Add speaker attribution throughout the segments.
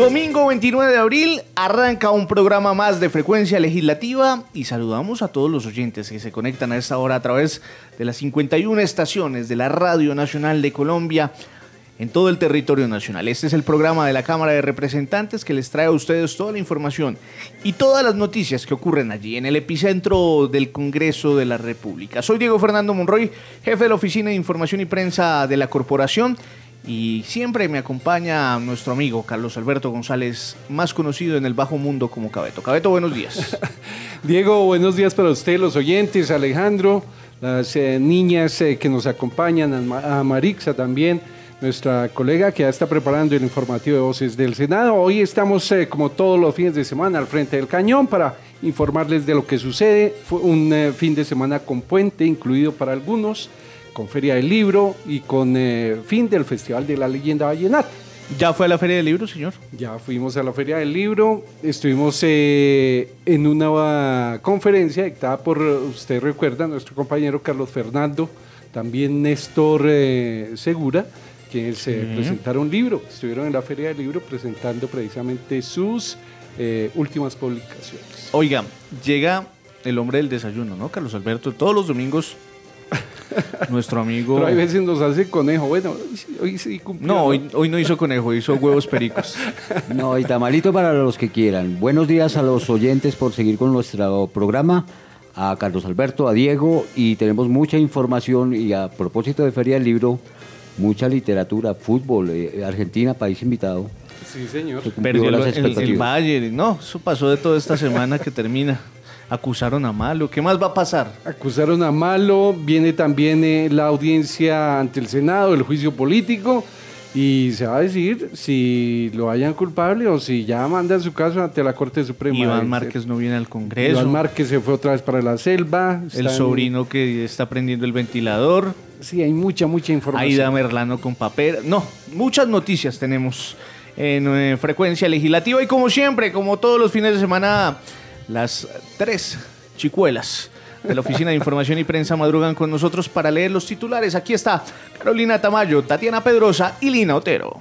Speaker 1: Domingo 29 de abril arranca un programa más de Frecuencia Legislativa y saludamos a todos los oyentes que se conectan a esta hora a través de las 51 estaciones de la Radio Nacional de Colombia en todo el territorio nacional. Este es el programa de la Cámara de Representantes que les trae a ustedes toda la información y todas las noticias que ocurren allí en el epicentro del Congreso de la República. Soy Diego Fernando Monroy, jefe de la Oficina de Información y Prensa de la Corporación. Y siempre me acompaña nuestro amigo Carlos Alberto González, más conocido en el bajo mundo como Cabeto. Cabeto, buenos días.
Speaker 2: Diego, buenos días para usted, los oyentes, Alejandro, las niñas que nos acompañan, a Marixa también, nuestra colega que ya está preparando el informativo de Voces del Senado. Hoy estamos, como todos los fines de semana, al frente del cañón para informarles de lo que sucede. Fue un fin de semana con puente, incluido para algunos, con Feria del Libro y con fin del Festival de la Leyenda Vallenata.
Speaker 1: ¿Ya fue a la Feria del Libro, señor?
Speaker 2: Ya fuimos a la Feria del Libro, estuvimos en una conferencia dictada por, usted recuerda, nuestro compañero Carlos Fernando, también Néstor Segura, quienes presentaron libro, estuvieron en la Feria del Libro presentando precisamente sus últimas publicaciones.
Speaker 1: Oiga, llega el hombre del desayuno, ¿no, Carlos Alberto? Todos los domingos nuestro amigo...
Speaker 2: Pero hay veces nos hace conejo. Bueno, hoy sí cumplió.
Speaker 1: No, hoy no hizo conejo, hizo huevos pericos.
Speaker 3: No, y tamalito para los que quieran. Buenos días a los oyentes por seguir con nuestro programa, a Carlos Alberto, a Diego, y tenemos mucha información. Y a propósito de Feria del Libro, mucha literatura, fútbol, Argentina, país invitado.
Speaker 2: Sí, señor.
Speaker 1: Perdió el Bayern. No, eso pasó de toda esta semana que termina. Acusaron a Malo. ¿Qué más va a pasar?
Speaker 2: Acusaron a Malo. Viene también la audiencia ante el Senado, el juicio político. Y se va a decir si lo hallan culpable o si ya mandan su caso ante la Corte Suprema.
Speaker 1: Iván Márquez no viene al Congreso.
Speaker 2: Iván Márquez se fue otra vez para la selva.
Speaker 1: El sobrino que está prendiendo el ventilador.
Speaker 2: Sí, hay mucha información.
Speaker 1: Aida Merlano con papel. No, muchas noticias tenemos en Frecuencia Legislativa. Y como siempre, como todos los fines de semana, las tres chicuelas de la Oficina de Información y Prensa madrugan con nosotros para leer los titulares. Aquí está Carolina Tamayo, Tatiana Pedrosa y Lina Otero.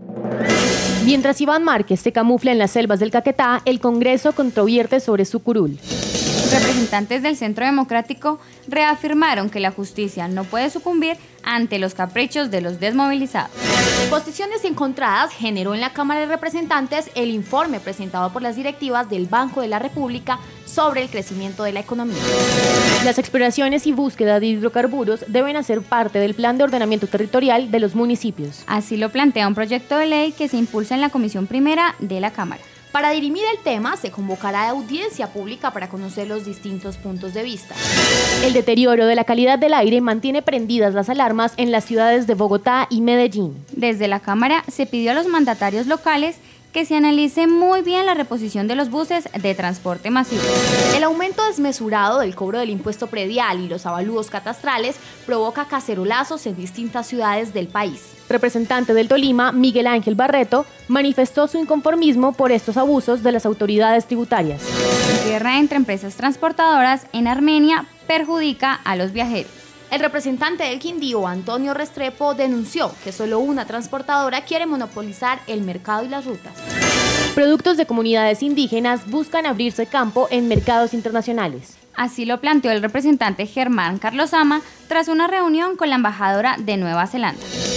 Speaker 4: Mientras Iván Márquez se camufla en las selvas del Caquetá, el Congreso controvierte sobre su curul.
Speaker 5: Representantes del Centro Democrático reafirmaron que la justicia no puede sucumbir ante los caprichos de los desmovilizados.
Speaker 4: Posiciones encontradas generó en la Cámara de Representantes el informe presentado por las directivas del Banco de la República sobre el crecimiento de la economía. Las exploraciones y búsqueda de hidrocarburos deben hacer parte del plan de ordenamiento territorial de los municipios.
Speaker 5: Así lo plantea un proyecto de ley que se impulsa en la Comisión Primera de la Cámara.
Speaker 4: Para dirimir el tema, se convocará audiencia pública para conocer los distintos puntos de vista. El deterioro de la calidad del aire mantiene prendidas las alarmas en las ciudades de Bogotá y Medellín.
Speaker 5: Desde la Cámara se pidió a los mandatarios locales que se analice muy bien la reposición de los buses de transporte masivo.
Speaker 4: El aumento desmesurado del cobro del impuesto predial y los avalúos catastrales provoca cacerolazos en distintas ciudades del país. Representante del Tolima, Miguel Ángel Barreto, manifestó su inconformismo por estos abusos de las autoridades tributarias.
Speaker 5: La guerra entre empresas transportadoras en Armenia perjudica a los viajeros.
Speaker 4: El representante del Quindío, Antonio Restrepo, denunció que solo una transportadora quiere monopolizar el mercado y las rutas. Productos de comunidades indígenas buscan abrirse campo en mercados internacionales.
Speaker 5: Así lo planteó el representante Germán Carlos Ama tras una reunión con la embajadora de Nueva Zelanda.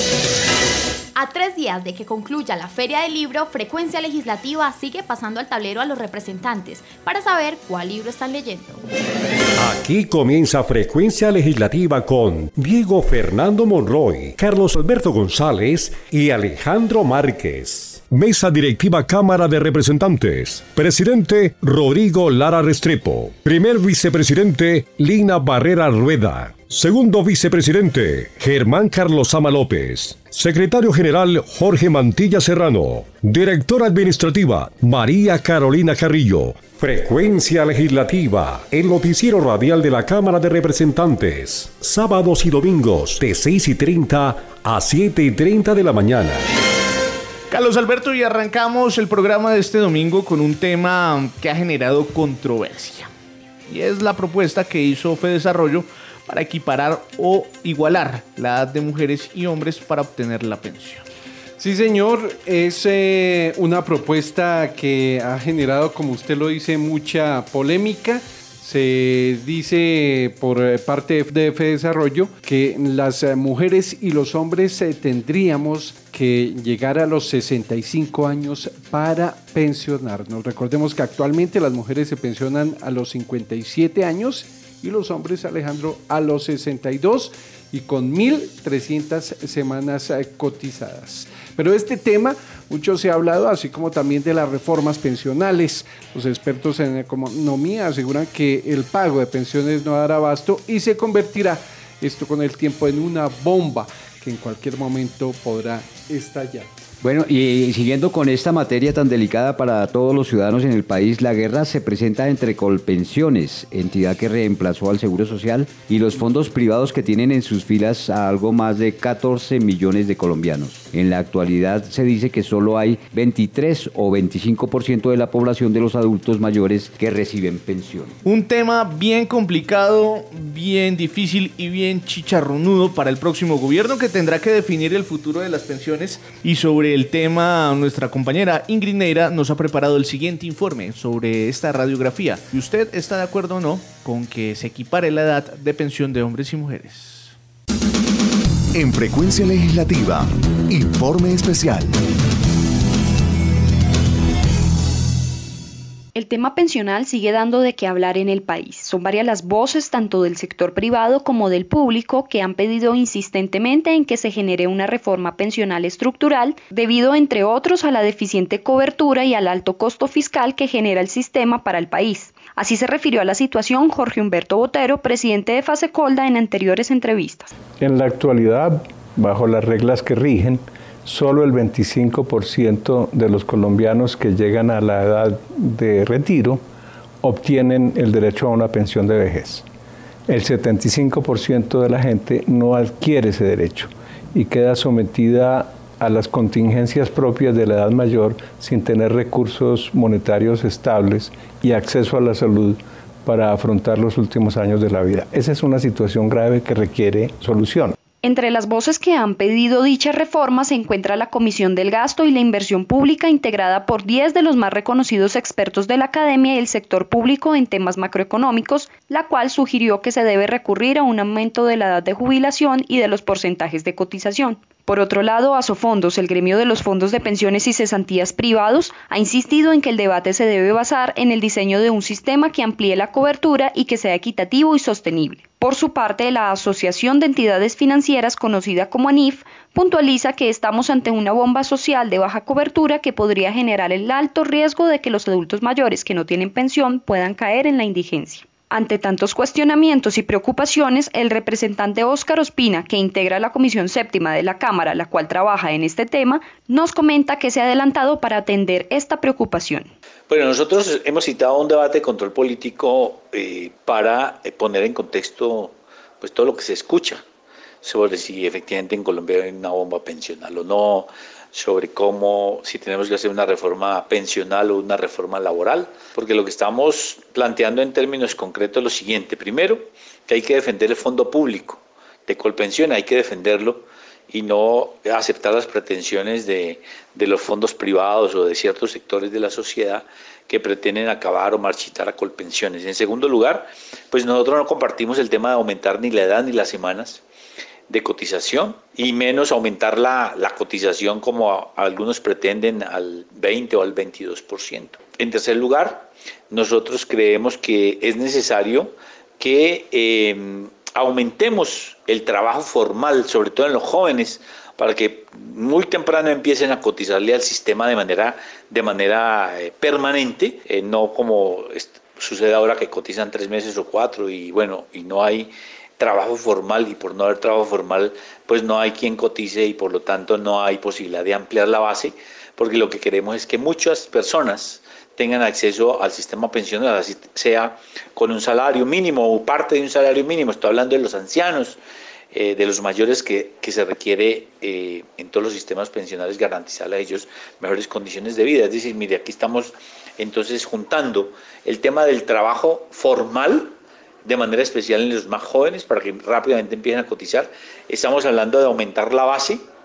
Speaker 4: A 3 días de que concluya la Feria del Libro, Frecuencia Legislativa sigue pasando al tablero a los representantes para saber cuál libro están leyendo.
Speaker 6: Aquí comienza Frecuencia Legislativa con Diego Fernando Monroy, Carlos Alberto González y Alejandro Márquez. Mesa Directiva Cámara de Representantes. Presidente Rodrigo Lara Restrepo. Primer vicepresidente Lina Barrera Rueda. Segundo vicepresidente Germán Carlos Ama López. Secretario general Jorge Mantilla Serrano. Directora administrativa María Carolina Carrillo. Frecuencia Legislativa, el noticiero radial de la Cámara de Representantes. Sábados y domingos de 6:30 a 7:30 de la mañana.
Speaker 1: Carlos Alberto, y arrancamos el programa de este domingo con un tema que ha generado controversia. Y es la propuesta que hizo Fedesarrollo para equiparar o igualar la edad de mujeres y hombres para obtener la pensión.
Speaker 2: Sí, señor, es una propuesta que ha generado, como usted lo dice, mucha polémica. Se dice por parte de FEDesarrollo que las mujeres y los hombres tendríamos que llegar a los 65 años para pensionarnos. Recordemos que actualmente las mujeres se pensionan a los 57 años y los hombres, Alejandro, a los 62 y con 1.300 semanas cotizadas. Pero este tema, mucho se ha hablado, así como también de las reformas pensionales. Los expertos en economía aseguran que el pago de pensiones no dará abasto y se convertirá esto con el tiempo en una bomba que en cualquier momento podrá estallar.
Speaker 3: Bueno, y siguiendo con esta materia tan delicada para todos los ciudadanos en el país, la guerra se presenta entre Colpensiones, entidad que reemplazó al Seguro Social, y los fondos privados que tienen en sus filas a algo más de 14 millones de colombianos. En la actualidad se dice que solo hay 23 o 25% de la población de los adultos mayores que reciben pensión.
Speaker 1: Un tema bien complicado, bien difícil y bien chicharronudo para el próximo gobierno, que tendrá que definir el futuro de las pensiones. Y sobre el tema, nuestra compañera Ingrid Neira nos ha preparado el siguiente informe sobre esta radiografía. ¿Y usted está de acuerdo o no con que se equipare la edad de pensión de hombres y mujeres?
Speaker 7: En Frecuencia Legislativa, informe especial.
Speaker 8: El tema pensional sigue dando de qué hablar en el país. Son varias las voces, tanto del sector privado como del público, que han pedido insistentemente en que se genere una reforma pensional estructural, debido, entre otros, a la deficiente cobertura y al alto costo fiscal que genera el sistema para el país. Así se refirió a la situación Jorge Humberto Botero, presidente de Fasecolda, en anteriores entrevistas.
Speaker 9: En la actualidad, bajo las reglas que rigen, solo el 25% de los colombianos que llegan a la edad de retiro obtienen el derecho a una pensión de vejez. El 75% de la gente no adquiere ese derecho y queda sometida a las contingencias propias de la edad mayor sin tener recursos monetarios estables y acceso a la salud para afrontar los últimos años de la vida. Esa es una situación grave que requiere solución.
Speaker 8: Entre las voces que han pedido dicha reforma se encuentra la Comisión del Gasto y la Inversión Pública, integrada por 10 de los más reconocidos expertos de la academia y el sector público en temas macroeconómicos, la cual sugirió que se debe recurrir a un aumento de la edad de jubilación y de los porcentajes de cotización. Por otro lado, Asofondos, el gremio de los fondos de pensiones y cesantías privados, ha insistido en que el debate se debe basar en el diseño de un sistema que amplíe la cobertura y que sea equitativo y sostenible. Por su parte, la Asociación de Entidades Financieras, conocida como ANIF, puntualiza que estamos ante una bomba social de baja cobertura que podría generar el alto riesgo de que los adultos mayores que no tienen pensión puedan caer en la indigencia. Ante tantos cuestionamientos y preocupaciones, el representante Óscar Ospina, que integra la Comisión Séptima de la Cámara, la cual trabaja en este tema, nos comenta que se ha adelantado para atender esta preocupación.
Speaker 10: Bueno, nosotros hemos citado un debate de control político para poner en contexto pues, todo lo que se escucha sobre si efectivamente en Colombia hay una bomba pensional o no, sobre cómo, si tenemos que hacer una reforma pensional o una reforma laboral, porque lo que estamos planteando en términos concretos es lo siguiente. Primero, que hay que defender el fondo público de Colpensión, hay que defenderlo y no aceptar las pretensiones de los fondos privados o de ciertos sectores de la sociedad que pretenden acabar o marchitar a Colpensiones. En segundo lugar, pues nosotros no compartimos el tema de aumentar ni la edad ni las semanas de cotización y menos aumentar la cotización como algunos pretenden al 20 o al 22%. En tercer lugar, nosotros creemos que es necesario que aumentemos el trabajo formal, sobre todo en los jóvenes, para que muy temprano empiecen a cotizarle al sistema de manera permanente, no como sucede ahora que cotizan 3 meses o 4 y no hay trabajo formal, y por no haber trabajo formal pues no hay quien cotice y por lo tanto no hay posibilidad de ampliar la base, porque lo que queremos es que muchas personas tengan acceso al sistema pensional, así sea con un salario mínimo o parte de un salario mínimo. Estoy hablando de los ancianos, de los mayores que se requiere en todos los sistemas pensionales garantizarles a ellos mejores condiciones de vida. Es decir, mire, aquí estamos entonces juntando el tema del trabajo formal de manera especial en los más jóvenes para que rápidamente empiecen a cotizar. Estamos hablando de aumentar la base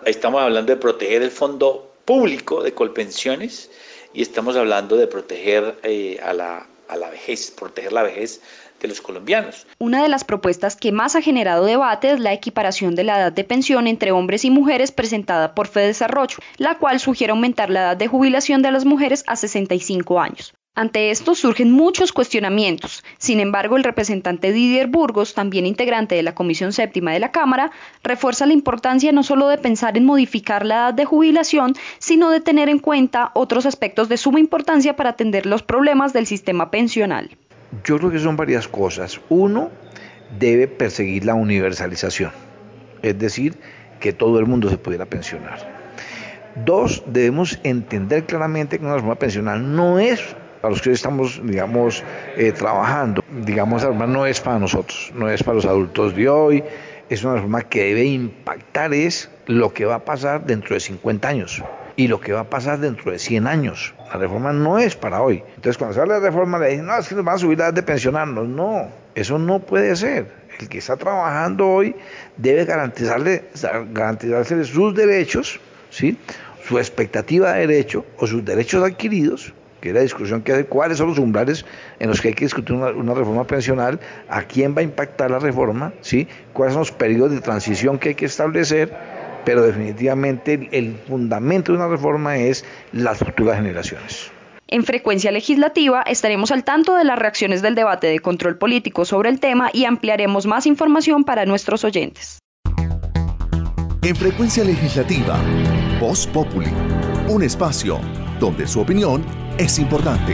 Speaker 10: Estamos hablando de proteger el fondo público de Colpensiones y estamos hablando de proteger a la vejez, proteger la vejez de los colombianos.
Speaker 8: Una de las propuestas que más ha generado debate es la equiparación de la edad de pensión entre hombres y mujeres presentada por FEDesarrollo, la cual sugiere aumentar la edad de jubilación de las mujeres a 65 años. Ante esto surgen muchos cuestionamientos. Sin embargo, el representante Didier Burgos, también integrante de la Comisión Séptima de la Cámara, refuerza la importancia no solo de pensar en modificar la edad de jubilación, sino de tener en cuenta otros aspectos de suma importancia para atender los problemas del sistema pensional.
Speaker 11: Yo creo que son varias cosas. Uno, debe perseguir la universalización, es decir, que todo el mundo se pudiera pensionar. Dos, debemos entender claramente que una reforma pensional no es para los que estamos, trabajando. La reforma no es para nosotros, no es para los adultos de hoy, es una reforma que debe impactar es lo que va a pasar dentro de 50 años y lo que va a pasar dentro de 100 años. La reforma no es para hoy. Entonces, cuando se habla de reforma, le dicen, no, es que nos van a subir la edad de pensionarnos. No, eso no puede ser. El que está trabajando hoy debe garantizarle sus derechos, ¿sí?, su expectativa de derecho o sus derechos adquiridos, que es la discusión que hace, cuáles son los umbrales en los que hay que discutir una reforma pensional, a quién va a impactar la reforma, ¿sí?, cuáles son los periodos de transición que hay que establecer, pero definitivamente el fundamento de una reforma es las futuras generaciones.
Speaker 8: En Frecuencia Legislativa estaremos al tanto de las reacciones del debate de control político sobre el tema y ampliaremos más información para nuestros oyentes.
Speaker 7: En Frecuencia Legislativa, Voz Populi, un espacio donde su opinión es importante.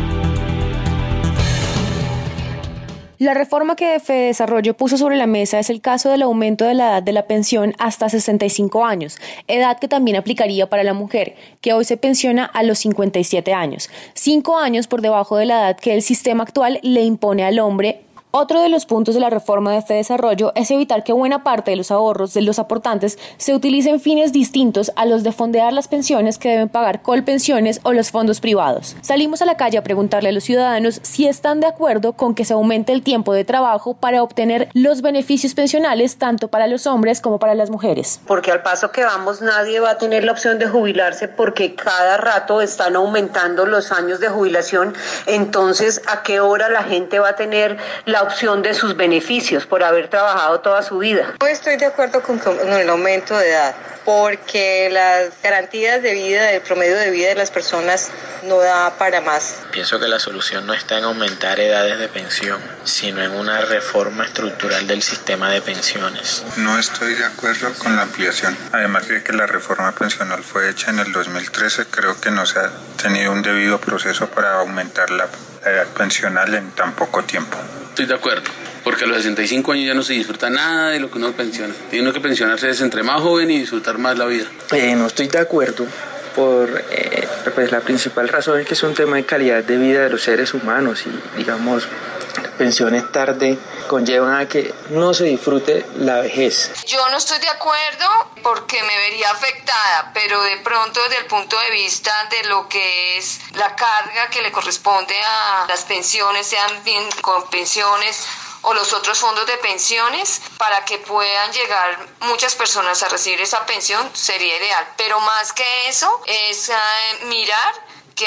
Speaker 12: La reforma que FEDesarrollo puso sobre la mesa es el caso del aumento de la edad de la pensión hasta 65 años, edad que también aplicaría para la mujer, que hoy se pensiona a los 57 años, 5 años por debajo de la edad que el sistema actual le impone al hombre. Otro de los puntos de la reforma de FEDesarrollo es evitar que buena parte de los ahorros de los aportantes se utilicen fines distintos a los de fondear las pensiones que deben pagar Colpensiones o los fondos privados. Salimos a la calle a preguntarle a los ciudadanos si están de acuerdo con que se aumente el tiempo de trabajo para obtener los beneficios pensionales tanto para los hombres como para las mujeres.
Speaker 13: Porque al paso que vamos nadie va a tener la opción de jubilarse porque cada rato están aumentando los años de jubilación. Entonces, ¿a qué hora la gente va a tener la opción de sus beneficios por haber trabajado toda su vida?
Speaker 14: No estoy de acuerdo con el aumento de edad, porque las garantías de vida, el promedio de vida de las personas no da para más.
Speaker 15: Pienso que la solución no está en aumentar edades de pensión, sino en una reforma estructural del sistema de pensiones.
Speaker 16: No estoy de acuerdo con la ampliación. Además de que la reforma pensional fue hecha en el 2013, creo que no se ha tenido un debido proceso para aumentar la edad pensional en tan poco tiempo.
Speaker 17: Estoy de acuerdo, porque a los 65 años ya no se disfruta nada de lo que uno pensiona. Tiene uno que pensionarse desde entre más joven y disfrutar más la vida.
Speaker 18: No estoy de acuerdo por la principal razón es que es un tema de calidad de vida de los seres humanos y, digamos, pensiones tarde conllevan a que no se disfrute la vejez.
Speaker 19: Yo no estoy de acuerdo porque me vería afectada, pero de pronto desde el punto de vista de lo que es la carga que le corresponde a las pensiones, sean bien con pensiones o los otros fondos de pensiones, para que puedan llegar muchas personas a recibir esa pensión, sería ideal. Pero más que eso es mirar que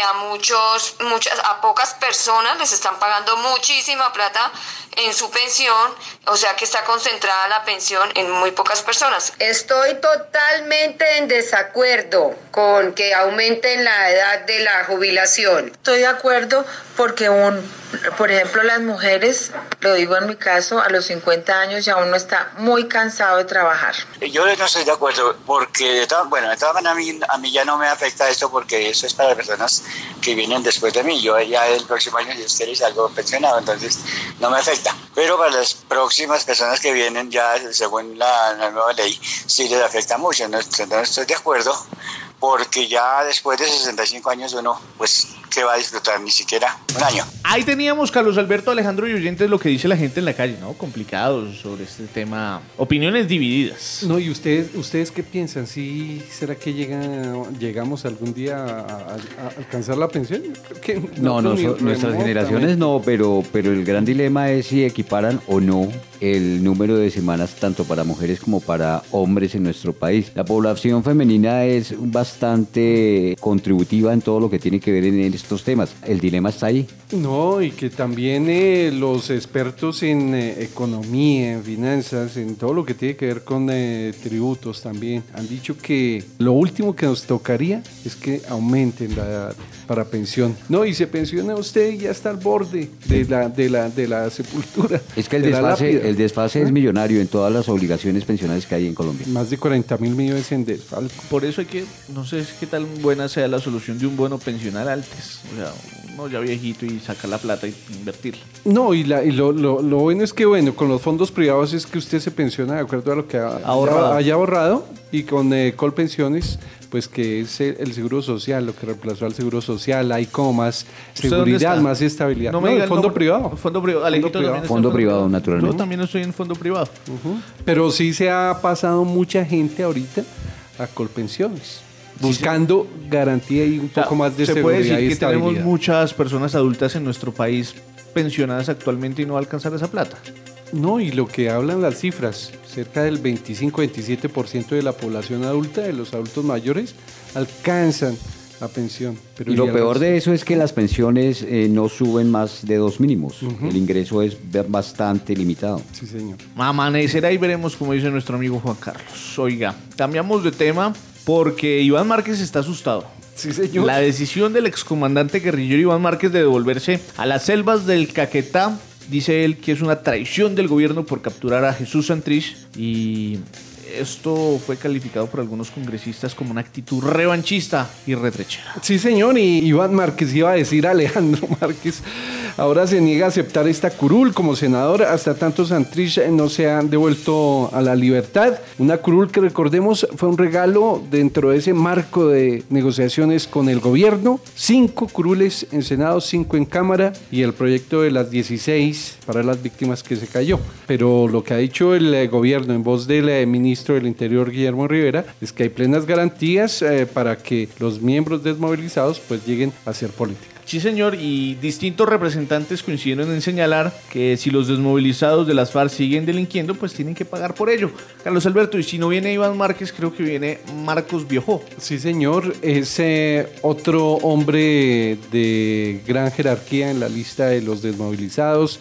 Speaker 19: a pocas personas les están pagando muchísima plata en su pensión, o sea que está concentrada la pensión en muy pocas personas.
Speaker 13: Estoy totalmente en desacuerdo con que aumenten la edad de la jubilación.
Speaker 14: Estoy de acuerdo porque por ejemplo, las mujeres, lo digo en mi caso, a los 50 años ya uno está muy cansado de trabajar.
Speaker 20: Yo no estoy de acuerdo porque de todas maneras a mí ya no me afecta esto porque eso es para las personas que vienen después de mí. Yo ya el próximo año, si ustedes salgo pensionado, entonces no me afecta. Pero para las próximas personas que vienen ya según la nueva ley sí les afecta mucho. Entonces estoy de acuerdo porque ya después de 65 años uno pues ¿qué va a disfrutar? Ni siquiera un año.
Speaker 1: Ahí teníamos, Carlos Alberto, Alejandro y oyentes, lo que dice la gente en la calle, ¿no? Complicados sobre este tema, opiniones divididas.
Speaker 2: No, ¿y ustedes qué piensan? ¿Sí, será que llegamos algún día a alcanzar la pensión? Creo que
Speaker 3: nuestras generaciones no, pero el gran dilema es si equiparan o no el número de semanas tanto para mujeres como para hombres en nuestro país. La población femenina es bastante contributiva en todo lo que tiene que ver en estos temas. El dilema está ahí.
Speaker 2: No, y que también los expertos en economía, en finanzas, en todo lo que tiene que ver con tributos también, han dicho que lo último que nos tocaría es que aumenten la edad para pensión. No, y se pensiona usted y ya está al borde de la sepultura.
Speaker 3: Es que el desfase es millonario en todas las obligaciones pensionales que hay en Colombia.
Speaker 2: Más de 40.000 millones en desfalco.
Speaker 1: Por eso hay que, no sé qué tan buena sea la solución de un bono pensional antes. O sea, uno ya viejito y sacar la plata y invertirla.
Speaker 2: No, y lo bueno es que, con los fondos privados es que usted se pensiona de acuerdo a lo que haya ahorrado, y con Colpensiones, pues que es el seguro social, lo que reemplazó al seguro social, hay como más seguridad, más estabilidad.
Speaker 1: No, el
Speaker 2: fondo privado.
Speaker 1: Fondo privado.
Speaker 3: Fondo privado, naturalmente.
Speaker 1: Yo también estoy en fondo privado.
Speaker 2: Pero sí se ha pasado mucha gente ahorita a Colpensiones, buscando garantía y un poco más de seguridad.
Speaker 1: Se puede decir que
Speaker 2: estabilidad.
Speaker 1: Tenemos muchas personas adultas en nuestro país pensionadas actualmente y no alcanzar esa plata.
Speaker 2: No, y lo que hablan las cifras, cerca del 25-27% de la población adulta, de los adultos mayores, alcanzan la pensión. Pero
Speaker 3: y lo peor de eso es que las pensiones no suben más de 2 mínimos. El ingreso es bastante limitado.
Speaker 2: Sí, señor.
Speaker 1: Amanecerá y veremos, como dice nuestro amigo Juan Carlos. Oiga, cambiamos de tema porque Iván Márquez está asustado.
Speaker 2: Sí, señor.
Speaker 1: La decisión del excomandante guerrillero Iván Márquez de devolverse a las selvas del Caquetá, dice él que es una traición del gobierno por capturar a Jesús Santrich, y esto fue calificado por algunos congresistas como una actitud revanchista y retrechera.
Speaker 2: Sí, señor, y Iván Márquez, iba a decir Alejandro Márquez, ahora se niega a aceptar esta curul como senador hasta tanto Santrich no se han devuelto a la libertad. Una curul que, recordemos, fue un regalo dentro de ese marco de negociaciones con el gobierno. 5 curules en Senado, 5 en Cámara, y el proyecto de las 16 para las víctimas que se cayó. Pero lo que ha dicho el gobierno en voz del ministro del Interior, Guillermo Rivera, es que hay plenas garantías para que los miembros desmovilizados pues lleguen a hacer política.
Speaker 1: Sí, señor, y distintos representantes coincidieron en señalar que si los desmovilizados de las FARC siguen delinquiendo, pues tienen que pagar por ello. Carlos Alberto, y si no viene Iván Márquez, creo que viene Marcos Biojó.
Speaker 2: Sí, señor, es otro hombre de gran jerarquía en la lista de los desmovilizados,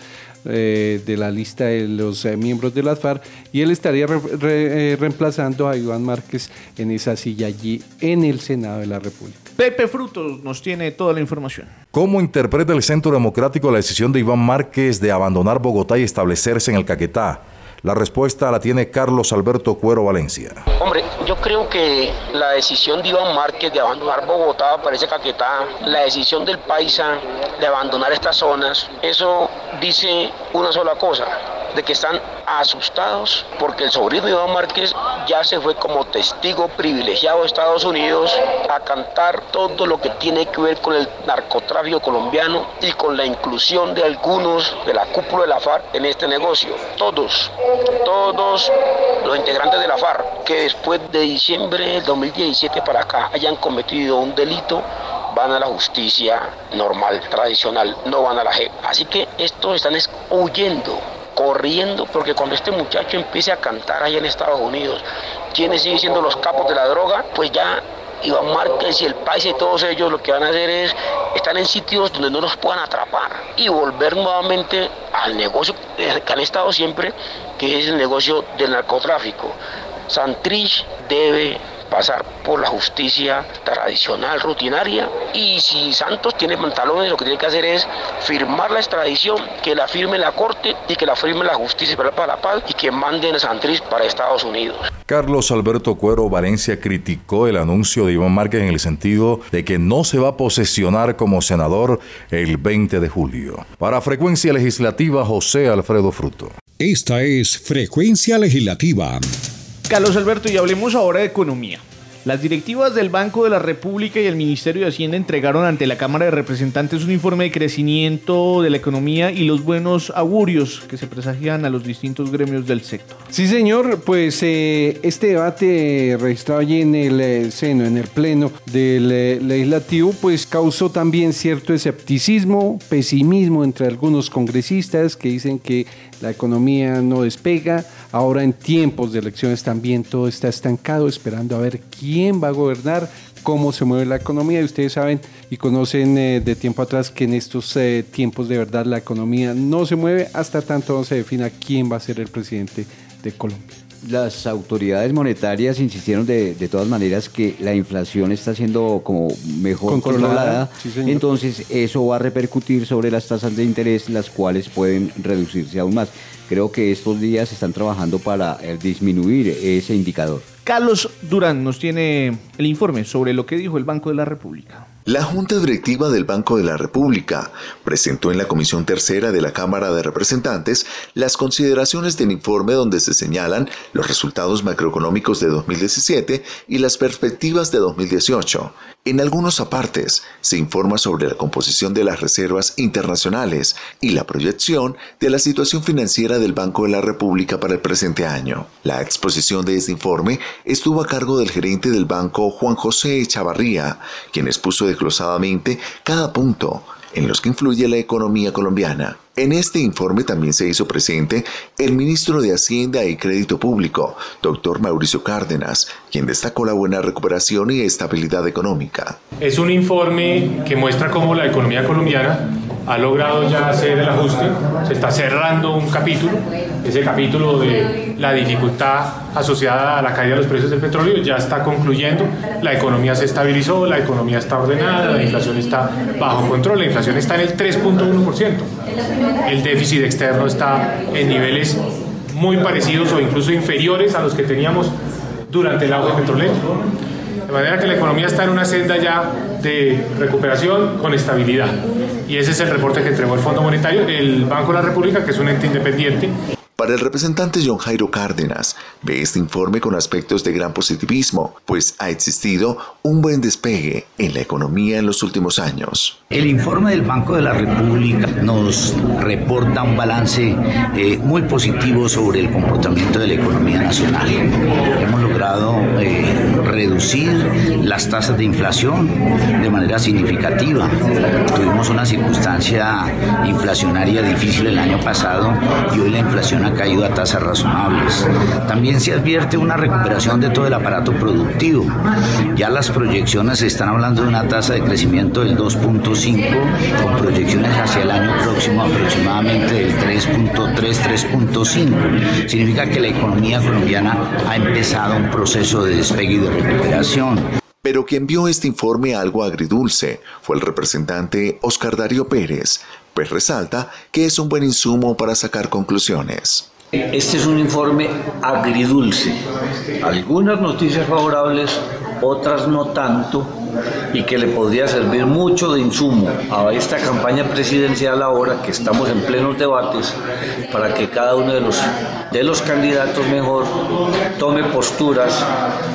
Speaker 2: de la lista de los miembros de las FARC, y él estaría reemplazando a Iván Márquez en esa silla allí en el Senado de la República.
Speaker 1: Pepe Frutos nos tiene toda la información.
Speaker 21: ¿Cómo interpreta el Centro Democrático la decisión de Iván Márquez de abandonar Bogotá y establecerse en el Caquetá? La respuesta la tiene Carlos Alberto Cuero Valencia.
Speaker 22: Hombre, yo creo que la decisión de Iván Márquez de abandonar Bogotá para ese Caquetá, la decisión del paisa de abandonar estas zonas, eso dice una sola cosa, de que están asustados porque el sobrino de Iván Márquez ya se fue como testigo privilegiado de Estados Unidos a cantar todo lo que tiene que ver con el narcotráfico colombiano y con la inclusión de algunos de la cúpula de la FARC en este negocio. Todos los integrantes de la FARC que después de diciembre del 2017 para acá hayan cometido un delito, van a la justicia normal, tradicional, no van a la JEP. Así que estos están huyendo, corriendo, porque cuando este muchacho empiece a cantar allá en Estados Unidos, quienes siguen siendo los capos de la droga, pues ya Iván Márquez y el país y todos ellos lo que van a hacer es estar en sitios donde no los puedan atrapar y volver nuevamente al negocio que han estado siempre, que es el negocio del narcotráfico. Santrich debe pasar por la justicia tradicional, rutinaria, y si Santos tiene pantalones, lo que tiene que hacer es firmar la extradición, que la firme la Corte y que la firme la Justicia para la Paz y que manden a Santrich para Estados Unidos.
Speaker 21: Carlos Alberto Cuero Valencia criticó el anuncio de Iván Márquez en el sentido de que no se va a posesionar como senador el 20 de julio. Para Frecuencia Legislativa, José Alfredo Fruto.
Speaker 6: Esta es Frecuencia Legislativa.
Speaker 1: Carlos Alberto, y hablemos ahora de economía. Las directivas del Banco de la República y el Ministerio de Hacienda entregaron ante la Cámara de Representantes un informe de crecimiento de la economía y los buenos augurios que se presagian a los distintos gremios del sector.
Speaker 2: Sí, señor, pues este debate registrado allí en el seno, en el pleno del legislativo, pues causó también cierto escepticismo, pesimismo entre algunos congresistas que dicen que la economía no despega. Ahora en tiempos de elecciones también todo está estancado, esperando a ver quién va a gobernar, cómo se mueve la economía. Y ustedes saben y conocen de tiempo atrás que en estos tiempos de verdad la economía no se mueve hasta tanto no se defina quién va a ser el presidente de Colombia.
Speaker 3: Las autoridades monetarias insistieron de todas maneras que la inflación está siendo como mejor controlada.
Speaker 2: Sí,
Speaker 3: entonces eso va a repercutir sobre las tasas de interés, las cuales pueden reducirse aún más. Creo que estos días están trabajando para disminuir ese indicador.
Speaker 1: Carlos Durán nos tiene el informe sobre lo que dijo el Banco de la República.
Speaker 7: La Junta Directiva del Banco de la República presentó en la Comisión Tercera de la Cámara de Representantes las consideraciones del informe donde se señalan los resultados macroeconómicos de 2017 y las perspectivas de 2018. En algunos apartes se informa sobre la composición de las reservas internacionales y la proyección de la situación financiera del Banco de la República para el presente año. La exposición de este informe estuvo a cargo del gerente del banco, Juan José Echavarría, quien expuso desglosadamente cada punto en los que influye la economía colombiana. En este informe también se hizo presente el ministro de Hacienda y Crédito Público, doctor Mauricio Cárdenas, quien destacó la buena recuperación y estabilidad económica.
Speaker 4: Es un informe que muestra cómo la economía colombiana ha logrado ya hacer el ajuste, se está cerrando un capítulo, ese capítulo de la dificultad asociada a la caída de los precios del petróleo ya está concluyendo, la economía se estabilizó, la economía está ordenada, la inflación está bajo control, la inflación está en el 3.1%, el déficit externo está en niveles muy parecidos o incluso inferiores a los que teníamos durante el auge petrolero. De manera que la economía está en una senda ya de recuperación con estabilidad. Y ese es el reporte que entregó el Fondo Monetario, el Banco de la República, que es un ente independiente.
Speaker 7: Para el representante John Jairo Cárdenas, ve este informe con aspectos de gran positivismo, pues ha existido un buen despegue en la economía en los últimos años.
Speaker 5: El informe del Banco de la República nos reporta un balance muy positivo sobre el comportamiento de la economía nacional. Hemos logrado reducir las tasas de inflación de manera significativa. Tuvimos una circunstancia inflacionaria difícil el año pasado y hoy la inflación ha caído a tasas razonables. También se advierte una recuperación de todo el aparato productivo. Ya las proyecciones están hablando de una tasa de crecimiento del 2.5, con proyecciones hacia el año próximo aproximadamente del 3.3, 3.5. Significa que la economía colombiana ha empezado un proceso de despegue y de recuperación.
Speaker 7: Pero quien vio este informe algo agridulce fue el representante Oscar Darío Pérez, pues resalta que es un buen insumo para sacar conclusiones.
Speaker 23: Este es un informe agridulce. Algunas noticias favorables, otras no tanto, y que le podría servir mucho de insumo a esta campaña presidencial ahora que estamos en plenos debates, para que cada uno de los candidatos mejor tome posturas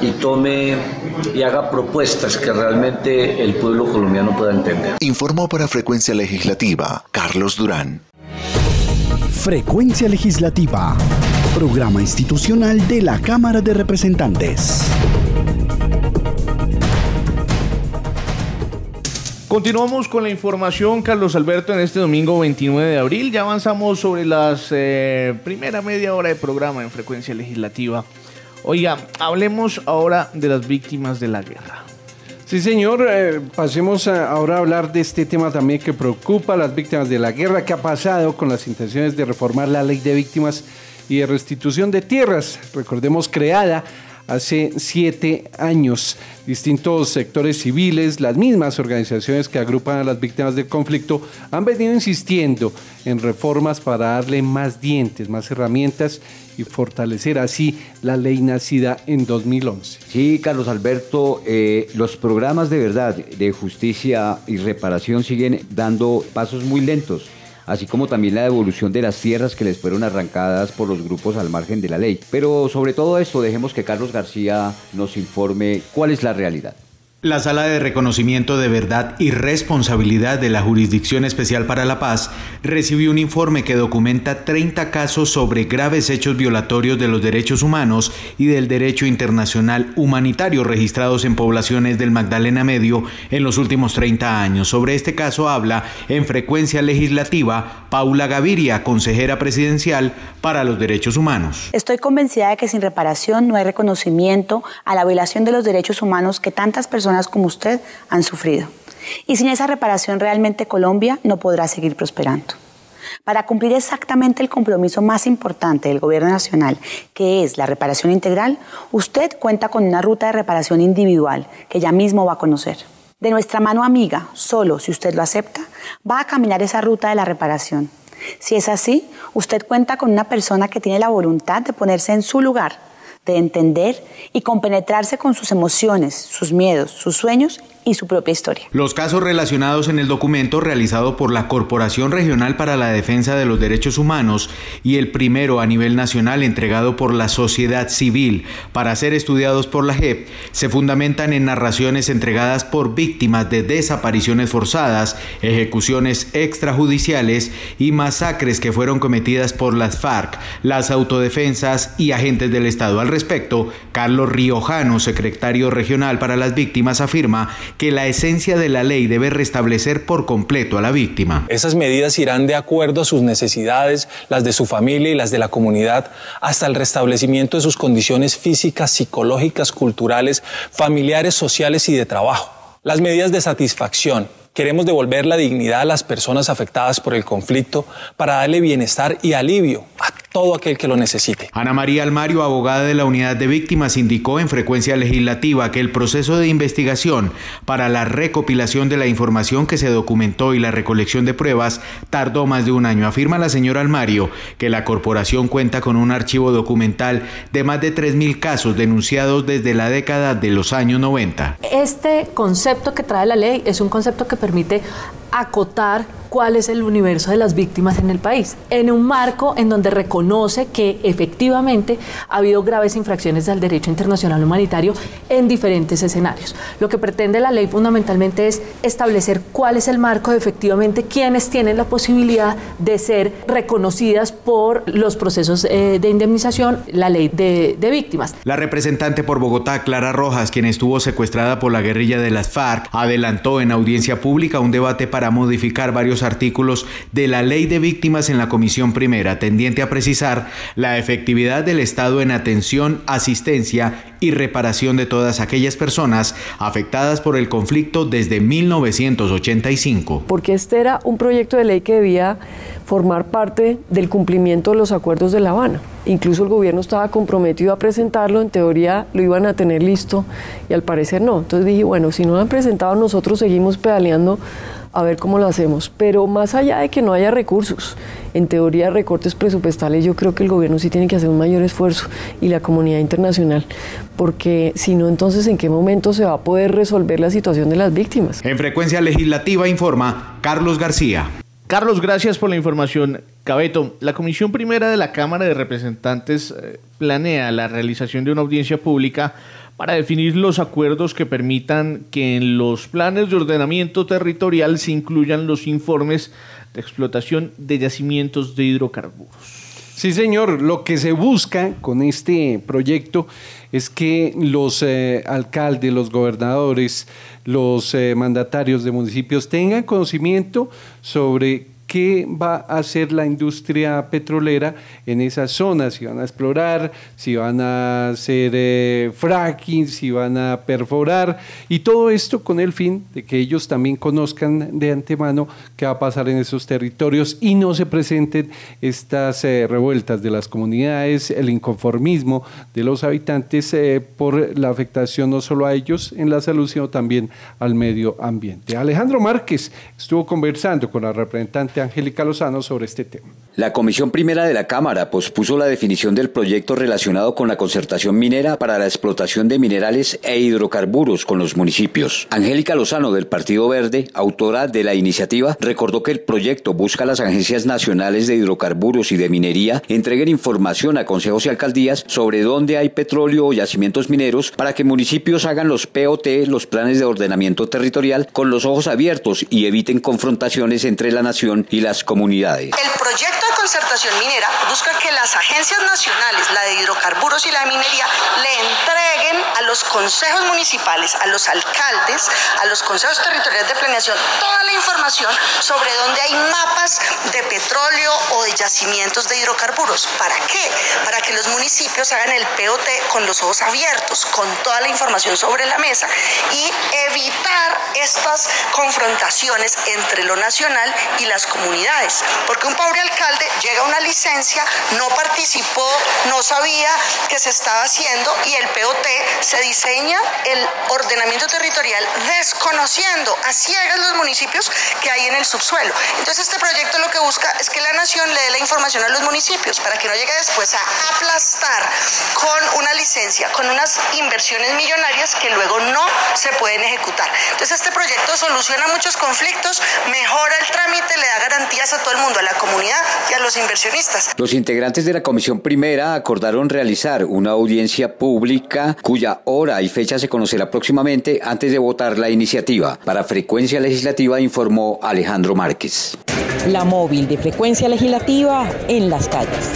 Speaker 23: y haga propuestas que realmente el pueblo colombiano pueda entender.
Speaker 7: Informó para Frecuencia Legislativa Carlos Durán.
Speaker 24: Frecuencia Legislativa, programa institucional de la Cámara de Representantes.
Speaker 1: Continuamos con la información, Carlos Alberto, en este domingo 29 de abril. Ya avanzamos sobre las primera media hora de programa en Frecuencia Legislativa. Oiga, hablemos ahora de las víctimas de la guerra.
Speaker 2: Sí, señor, pasemos ahora a hablar de este tema también que preocupa a las víctimas de la guerra. ¿Qué ha pasado con las intenciones de reformar la ley de víctimas y de restitución de tierras? Recordemos, creada hace 7 años. Distintos sectores civiles, las mismas organizaciones que agrupan a las víctimas del conflicto, han venido insistiendo en reformas para darle más dientes, más herramientas y fortalecer así la ley nacida en 2011.
Speaker 3: Sí, Carlos Alberto, los programas de verdad de justicia y reparación siguen dando pasos muy lentos. así como también la devolución de las tierras que les fueron arrancadas por los grupos al margen de la ley. Pero sobre todo esto, dejemos que Carlos García nos informe cuál es la realidad.
Speaker 8: La Sala de Reconocimiento de Verdad y Responsabilidad de la Jurisdicción Especial para la Paz recibió un informe que documenta 30 casos sobre graves hechos violatorios de los derechos humanos y del derecho internacional humanitario registrados en poblaciones del Magdalena Medio en los últimos 30 años. Sobre este caso habla en Frecuencia Legislativa Paula Gaviria, consejera presidencial para los derechos humanos.
Speaker 9: Estoy convencida de que sin reparación no hay reconocimiento a la violación de los derechos humanos que tantas personas como usted han sufrido. Y sin esa reparación realmente Colombia no podrá seguir prosperando. Para cumplir exactamente el compromiso más importante del Gobierno Nacional, que es la reparación integral, usted cuenta con una ruta de reparación individual que ya mismo va a conocer. De nuestra mano amiga, solo si usted lo acepta, va a caminar esa ruta de la reparación. Si es así, usted cuenta con una persona que tiene la voluntad de ponerse en su lugar, de entender y compenetrarse con sus emociones, sus miedos, sus sueños y su propia historia.
Speaker 8: Los casos relacionados en el documento realizado por la Corporación Regional para la Defensa de los Derechos Humanos y el primero a nivel nacional entregado por la sociedad civil para ser estudiados por la JEP se fundamentan en narraciones entregadas por víctimas de desapariciones forzadas, ejecuciones extrajudiciales y masacres que fueron cometidas por las FARC, las autodefensas y agentes del Estado. Al respecto, Carlos Riojano, secretario regional para las víctimas, afirma que la esencia de la ley debe restablecer por completo a la víctima.
Speaker 10: Esas medidas irán de acuerdo a sus necesidades, las de su familia y las de la comunidad, hasta el restablecimiento de sus condiciones físicas, psicológicas, culturales, familiares, sociales y de trabajo. Las medidas de satisfacción. Queremos devolver la dignidad a las personas afectadas por el conflicto para darle bienestar y alivio a todo aquel que lo necesite.
Speaker 8: Ana María Almario, abogada de la Unidad de Víctimas, indicó en Frecuencia Legislativa que el proceso de investigación para la recopilación de la información que se documentó y la recolección de pruebas tardó más de un año. Afirma la señora Almario que la corporación cuenta con un archivo documental de más de 3.000 casos denunciados desde la década de los años 90.
Speaker 11: Este concepto que trae la ley es un concepto que permite acotar cuál es el universo de las víctimas en el país, en un marco en donde reconoce que efectivamente ha habido graves infracciones al derecho internacional humanitario en diferentes escenarios. Lo que pretende la ley fundamentalmente es establecer cuál es el marco de efectivamente quienes tienen la posibilidad de ser reconocidas por los procesos de indemnización, la ley de víctimas.
Speaker 8: La representante por Bogotá, Clara Rojas, quien estuvo secuestrada por la guerrilla de las FARC, adelantó en audiencia pública un debate para modificar varios artículos de la Ley de Víctimas en la Comisión Primera, tendiente a precisar la efectividad del Estado en atención, asistencia y reparación de todas aquellas personas afectadas por el conflicto desde 1985.
Speaker 25: Porque este era un proyecto de ley que debía formar parte del cumplimiento de los acuerdos de La Habana. Incluso el gobierno estaba comprometido a presentarlo, en teoría lo iban a tener listo y al parecer no. Entonces dije, bueno, si no lo han presentado, nosotros seguimos pedaleando a ver cómo lo hacemos. Pero más allá de que no haya recursos, en teoría recortes presupuestales, yo creo que el gobierno sí tiene que hacer un mayor esfuerzo y la comunidad internacional, porque si no, entonces ¿en qué momento se va a poder resolver la situación de las víctimas?
Speaker 8: En Frecuencia Legislativa informa Carlos García.
Speaker 1: Carlos, gracias por la información. Cabeto, la Comisión Primera de la Cámara de Representantes planea la realización de una audiencia pública para definir los acuerdos que permitan que en los planes de ordenamiento territorial se incluyan los informes de explotación de yacimientos de hidrocarburos.
Speaker 2: Sí, señor. Lo que se busca con este proyecto es que los alcaldes, los gobernadores, los mandatarios de municipios tengan conocimiento sobre qué va a hacer la industria petrolera en esas zonas, si van a explorar, si van a hacer fracking, si van a perforar, y todo esto con el fin de que ellos también conozcan de antemano qué va a pasar en esos territorios y no se presenten estas revueltas de las comunidades, el inconformismo de los habitantes por la afectación no solo a ellos en la salud, sino también al medio ambiente. Alejandro Márquez estuvo conversando con la representante representante Angélica Lozano sobre este tema.
Speaker 12: La Comisión Primera de la Cámara pospuso la definición del proyecto relacionado con la concertación minera para la explotación de minerales e hidrocarburos con los municipios. Angélica Lozano, del Partido Verde, autora de la iniciativa, recordó que el proyecto busca a las agencias nacionales de hidrocarburos y de minería entreguen información a consejos y alcaldías sobre dónde hay petróleo o yacimientos mineros para que municipios hagan los POT, los planes de ordenamiento territorial, con los ojos abiertos y eviten confrontaciones entre la nación y las comunidades.
Speaker 15: El proyecto de concertación minera busca que las agencias nacionales, la de hidrocarburos y la de minería, le entreguen a los consejos municipales, a los alcaldes, a los consejos territoriales de planeación, toda la información sobre dónde hay mapas de petróleo o de yacimientos de hidrocarburos. ¿Para qué? Para que los municipios hagan el POT con los ojos abiertos, con toda la información sobre la mesa y evitar estas confrontaciones entre lo nacional y las comunidades. Porque un pobre alcalde llega a una licencia, no participó, no sabía que se estaba haciendo y el POT se diseña el ordenamiento territorial desconociendo a ciegas los municipios que hay en el subsuelo. Entonces este proyecto lo que busca es que la nación le dé la información a los municipios para que no llegue después a aplastar con una licencia, con unas inversiones millonarias que luego no se pueden ejecutar. Entonces este proyecto soluciona muchos conflictos, mejora el trámite, le da garantías a todo el mundo, a la comunidad y a los inversionistas.
Speaker 12: Los integrantes de la Comisión Primera acordaron realizar una audiencia pública cuya hora y fecha se conocerá próximamente antes de votar la iniciativa. Para Frecuencia Legislativa informó Alejandro Márquez.
Speaker 16: La móvil de Frecuencia Legislativa en las calles.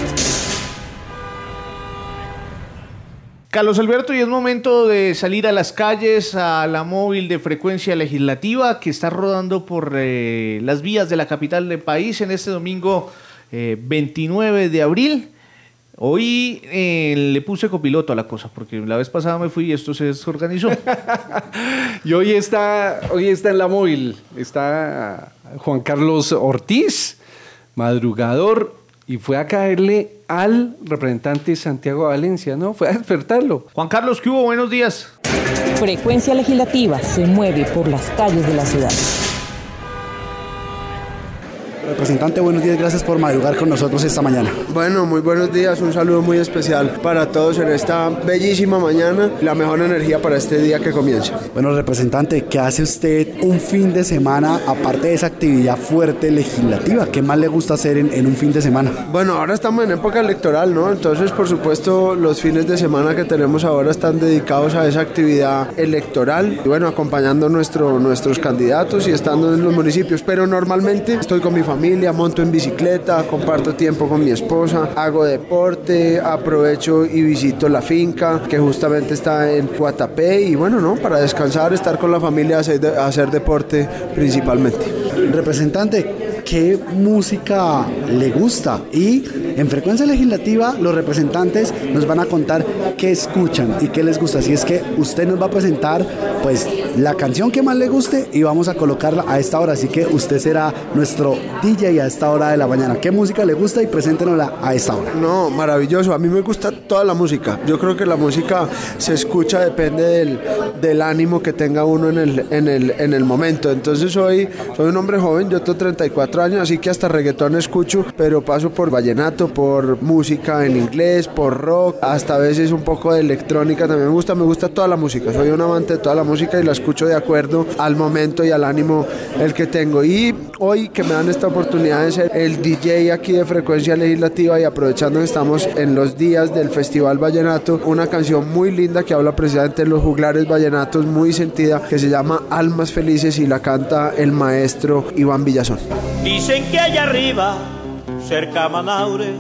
Speaker 1: Carlos Alberto, y es momento de salir a las calles, a la móvil de Frecuencia Legislativa que está rodando por las vías de la capital del país en este domingo 29 de abril. Hoy le puse copiloto a la cosa porque la vez pasada me fui y esto se desorganizó.
Speaker 2: Y hoy está en la móvil, está Juan Carlos Ortiz, madrugador, y fue a caerle al representante Santiago Valencia, ¿no? Fue a despertarlo.
Speaker 1: Juan Carlos, ¿qué hubo? Buenos días.
Speaker 16: Frecuencia Legislativa se mueve por las calles de la ciudad.
Speaker 17: Representante, buenos días, gracias por madrugar con nosotros esta mañana.
Speaker 18: Bueno, muy buenos días, un saludo muy especial para todos en esta bellísima mañana, la mejor energía para este día que comienza.
Speaker 17: Bueno, representante, ¿qué hace usted un fin de semana aparte de esa actividad fuerte legislativa? ¿Qué más le gusta hacer en un fin de semana?
Speaker 18: Bueno, ahora estamos en época electoral, ¿no? Entonces, por supuesto, los fines de semana que tenemos ahora están dedicados a esa actividad electoral y bueno, acompañando nuestros candidatos y estando en los municipios, pero normalmente estoy con mi familia, monto en bicicleta, comparto tiempo con mi esposa, hago deporte, aprovecho y visito la finca que justamente está en Guatapé y bueno, ¿no? Para descansar, estar con la familia, hacer deporte principalmente.
Speaker 17: Representante, ¿qué música le gusta? Y en Frecuencia Legislativa los representantes nos van a contar qué escuchan y qué les gusta. Así es que usted nos va a presentar pues la canción que más le guste y vamos a colocarla a esta hora. Así que usted será nuestro DJ a esta hora de la mañana. ¿Qué música le gusta? Y preséntenosla a esta hora.
Speaker 18: No, maravilloso. A mí me gusta toda la música. Yo creo que la música se escucha, depende del ánimo que tenga uno en el momento. Entonces soy un hombre joven, yo tengo 34 años, así que hasta reggaetón escucho, pero paso por vallenato, por música en inglés, por rock, hasta a veces un poco de electrónica también me gusta toda la música, soy un amante de toda la música y la escucho de acuerdo al momento y al ánimo el que tengo. Y hoy que me dan esta oportunidad de ser el DJ aquí de Frecuencia Legislativa y aprovechando que estamos en los días del Festival Vallenato, una canción muy linda que habla precisamente de los juglares vallenatos, muy sentida, que se llama Almas Felices y la canta el maestro Iván Villazón.
Speaker 26: Dicen que allá arriba, cerca a Manaure,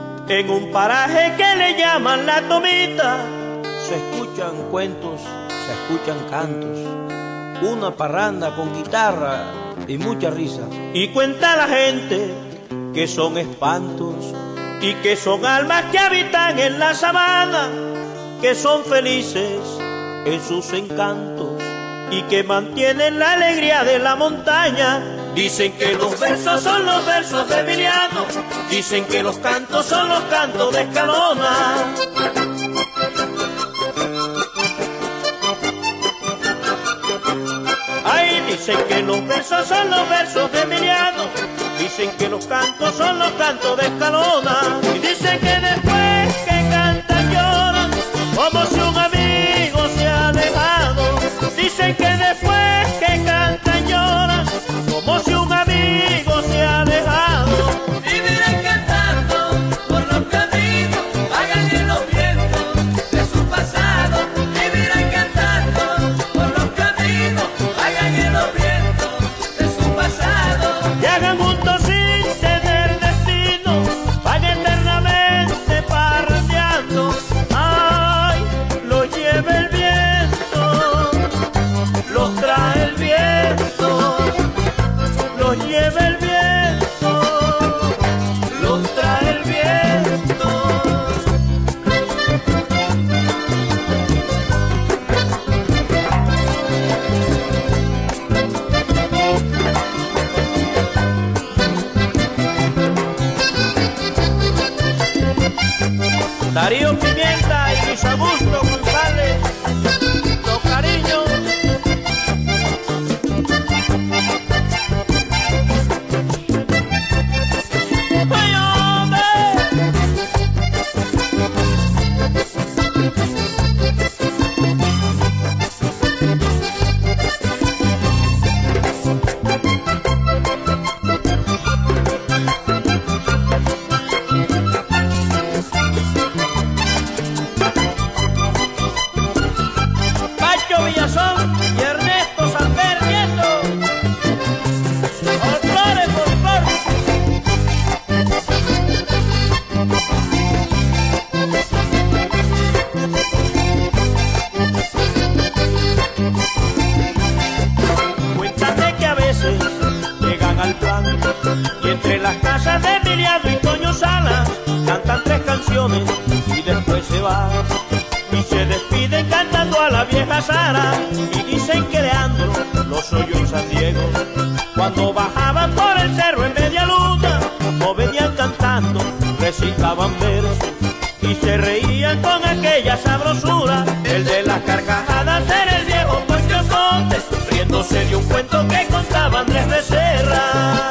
Speaker 26: en un paraje que le llaman La Tomita, se escuchan cuentos, se escuchan cantos, una parranda con guitarra y mucha risa. Y cuenta la gente que son espantos y que son almas que habitan en la sabana, que son felices en sus encantos y que mantienen la alegría de la montaña. Dicen que los versos son los versos de Emiliano, dicen que los cantos son los cantos de Escalona. Ay, dicen que los versos son los versos de Emiliano, Dicen que los cantos son los cantos de Escalona. Y dicen que después que cantan lloran, como si un amigo se ha alejado. Dicen que después que cantan lloran, como si un amigo se ha alejado.
Speaker 13: Vivirán cantando por los caminos, vagan en los vientos de su pasado. Vivirán cantando por los caminos, vagan en los vientos de su pasado.
Speaker 26: Viajan juntos sin tener destino, van eternamente parrandeando. Ay, los lleva el viento, los trae el viento, los lleva el viento, los trae el viento. Darío Pimienta y Luis Augusto González, los cariños. ¡Ay, hombre! Pacho Villazón y Ernesto Samper Nieto. Folclore, folclore. Cuéntame que a veces llegan al plan y entre las casas de Emiliano y Toño Salas cantan 3 canciones y después se van. Y se despiden cantando a la vieja Sara y dicen que Leandro los oyó en San Diego. Cuando bajaban por el cerro en media luna, o venían cantando, recitaban versos y se reían con aquella sabrosura. El de las carcajadas era el viejo Pancho Conte, riéndose de un cuento que contaba Andrés Becerra.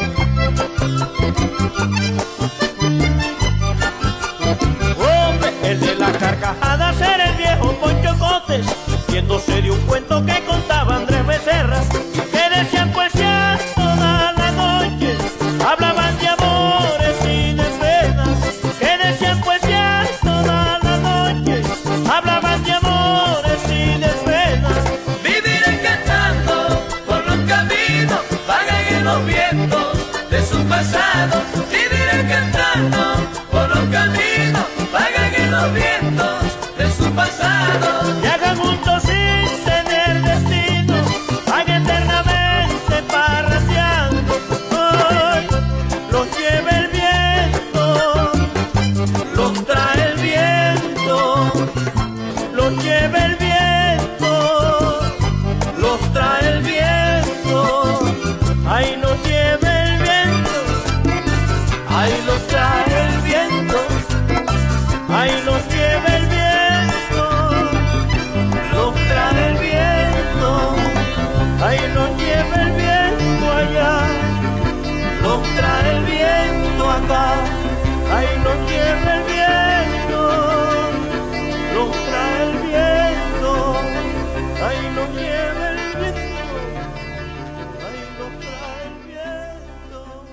Speaker 26: Hombre, el de las carcajadas era el viejo Poncho Cotes, riéndose de un cuento que contaba Andrés Becerra, que decían poesía toda la noche, hablaban de amores y de penas, que decían poesía toda la noche, hablaban de amores y de penas.
Speaker 13: Vivirán cantando por los caminos, vagan en los vientos de su pasado. Vivirán cantando por los caminos, vagan en los vientos de su pasado.
Speaker 26: Viajan juntos sin tener destino, van eternamente parrandeando. Ay, los lleva el viento, los trae el viento, los lleva el viento, los trae el viento. Ay, los lleva el viento, ay, los trae el viento, ay, los lleva el viento, los trae el viento, ay, los lleva el viento allá, los trae el viento acá, ay, los lleva el viento, los trae el viento, ay, los lleva el viento, ay, los trae el viento.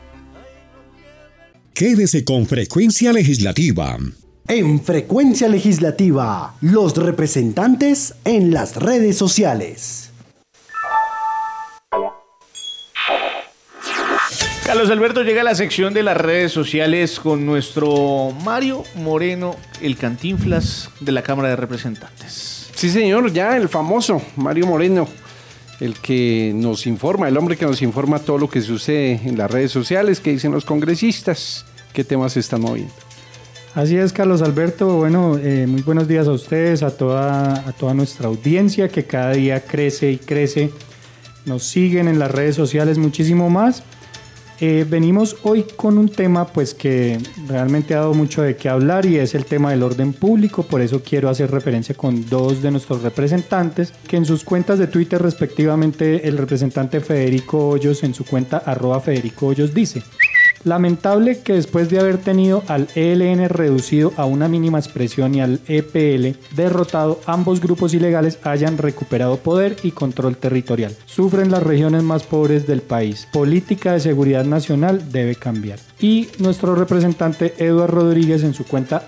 Speaker 6: Quédese con Frecuencia Legislativa.
Speaker 24: En Frecuencia Legislativa, los representantes en las redes sociales.
Speaker 1: Carlos Alberto, llega a la sección de las redes sociales con nuestro Mario Moreno, el Cantinflas de la Cámara de Representantes.
Speaker 2: Sí, señor, ya el famoso Mario Moreno, el que nos informa, el hombre que nos informa todo lo que sucede en las redes sociales, que dicen los congresistas, qué temas se están moviendo.
Speaker 14: Así es, Carlos Alberto. Bueno, muy buenos días a ustedes, a toda nuestra audiencia que cada día crece y crece. Nos siguen en las redes sociales muchísimo más. Venimos hoy con un tema pues que realmente ha dado mucho de qué hablar y es el tema del orden público. Por eso quiero hacer referencia con dos de nuestros representantes que en sus cuentas de Twitter respectivamente, el representante Federico Hoyos en su cuenta @Federico Hoyos dice: lamentable que después de haber tenido al ELN reducido a una mínima expresión y al EPL derrotado, ambos grupos ilegales hayan recuperado poder y control territorial. Sufren las regiones más pobres del país. Política de seguridad nacional debe cambiar. Y nuestro representante Eduardo Rodríguez en su cuenta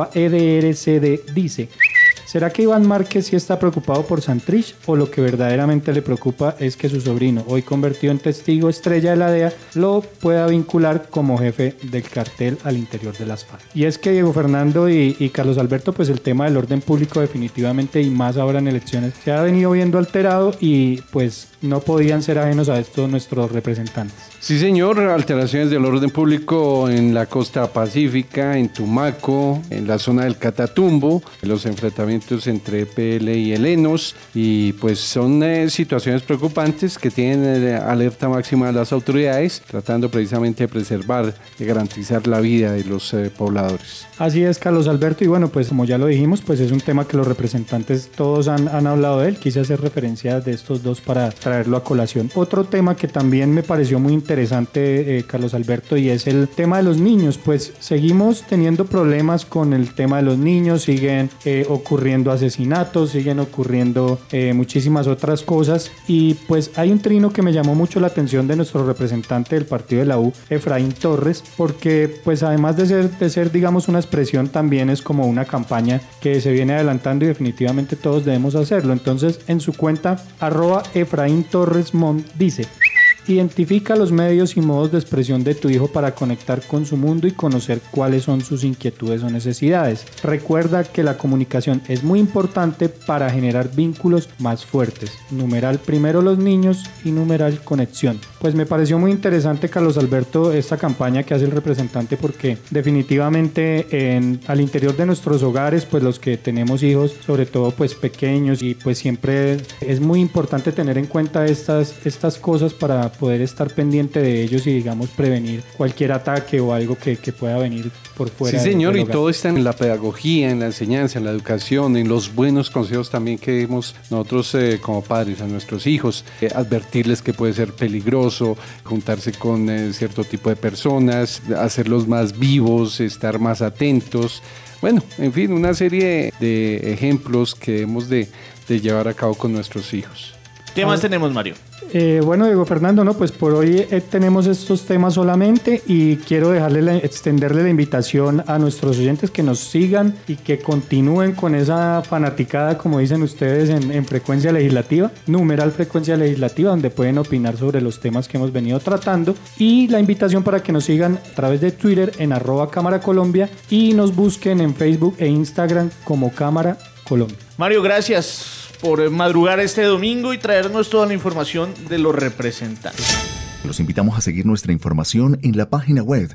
Speaker 14: @EDRCD dice: ¿será que Iván Márquez sí está preocupado por Santrich o lo que verdaderamente le preocupa es que su sobrino, hoy convertido en testigo estrella de la DEA, lo pueda vincular como jefe del cartel al interior de las FARC? Y es que Diego Fernando y Carlos Alberto, pues el tema del orden público definitivamente y más ahora en elecciones se ha venido viendo alterado y pues no podían ser ajenos a esto nuestros representantes.
Speaker 2: Sí, señor, alteraciones del orden público en la costa pacífica, en Tumaco, en la zona del Catatumbo, los enfrentamientos entre EPL y helenos, y pues son situaciones preocupantes que tienen alerta máxima de las autoridades, tratando precisamente de preservar, de garantizar la vida de los pobladores.
Speaker 14: Así es, Carlos Alberto, y bueno, pues como ya lo dijimos, pues es un tema que los representantes todos han hablado de él. Quise hacer referencia de estos dos para traerlo a colación. Otro tema que también me pareció muy interesante, Carlos Alberto, y es el tema de los niños. Pues seguimos teniendo problemas con el tema de los niños, siguen ocurriendo asesinatos, siguen ocurriendo muchísimas otras cosas, y pues hay un trino que me llamó mucho la atención de nuestro representante del partido de la U, Efraín Torres, porque pues además de ser digamos una expresión, también es como una campaña que se viene adelantando y definitivamente todos debemos hacerlo. Entonces en su cuenta @Efraín Torres Mont dice: identifica los medios y modos de expresión de tu hijo para conectar con su mundo y conocer cuáles son sus inquietudes o necesidades. Recuerda que la comunicación es muy importante para generar vínculos más fuertes. Numeral primero los niños y numeral conexión. Pues me pareció muy interesante, Carlos Alberto, esta campaña que hace el representante, porque definitivamente al interior de nuestros hogares, pues los que tenemos hijos, sobre todo pues pequeños, y pues siempre es muy importante tener en cuenta estas cosas para poder estar pendiente de ellos y digamos prevenir cualquier ataque o algo que pueda venir por fuera.
Speaker 2: Sí, señor, y todo está en la pedagogía, en la enseñanza, en la educación, en los buenos consejos también que demos nosotros como padres a nuestros hijos, advertirles que puede ser peligroso juntarse con cierto tipo de personas, hacerlos más vivos, estar más atentos. Bueno, en fin, una serie de ejemplos que debemos de llevar a cabo con nuestros hijos.
Speaker 1: ¿Qué más tenemos, Mario?
Speaker 14: Bueno, Diego Fernando, no, pues por hoy tenemos estos temas solamente y quiero extenderle la invitación a nuestros oyentes que nos sigan y que continúen con esa fanaticada, como dicen ustedes, en Frecuencia Legislativa, numeral Frecuencia Legislativa, donde pueden opinar sobre los temas que hemos venido tratando, y la invitación para que nos sigan a través de Twitter en @Cámara Colombia y nos busquen en Facebook e Instagram como Cámara Colombia.
Speaker 1: Mario, gracias por madrugar este domingo y traernos toda la información de los representantes.
Speaker 7: Los invitamos a seguir nuestra información en la página web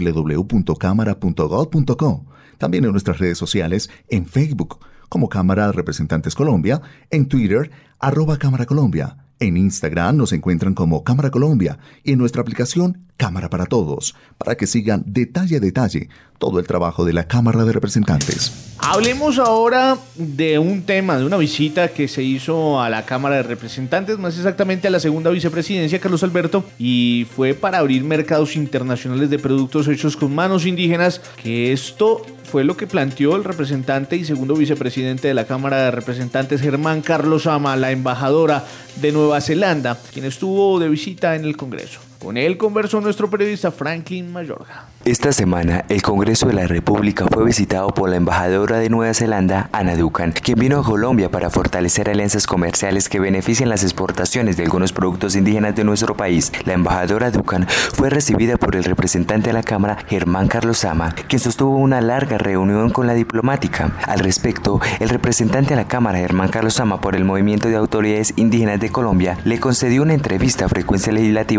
Speaker 7: www.cámara.gov.co, también en nuestras redes sociales, en Facebook como Cámara de Representantes Colombia, en Twitter @Cámara Colombia, en Instagram nos encuentran como Cámara Colombia y en nuestra aplicación Cámara para Todos, para que sigan detalle a detalle todo el trabajo de la Cámara de Representantes.
Speaker 1: Hablemos ahora de un tema, de una visita que se hizo a la Cámara de Representantes, más exactamente a la segunda vicepresidencia, Carlos Alberto, y fue para abrir mercados internacionales de productos hechos con manos indígenas, que esto fue lo que planteó el representante y segundo vicepresidente de la Cámara de Representantes, Germán Carlos Sama, la embajadora de Nueva Zelanda, quien estuvo de visita en el Congreso. Con él conversó nuestro periodista Franklin Mayorga.
Speaker 4: Esta semana, el Congreso de la República fue visitado por la embajadora de Nueva Zelanda, Ana Duncan, quien vino a Colombia para fortalecer alianzas comerciales que benefician las exportaciones de algunos productos indígenas de nuestro país. La embajadora Duncan fue recibida por el representante de la Cámara, Germán Carlos Sama, quien sostuvo una larga reunión con la diplomática. Al respecto, el representante de la Cámara, Germán Carlos Sama, por el Movimiento de Autoridades Indígenas de Colombia, le concedió una entrevista a Frecuencia Legislativa sobre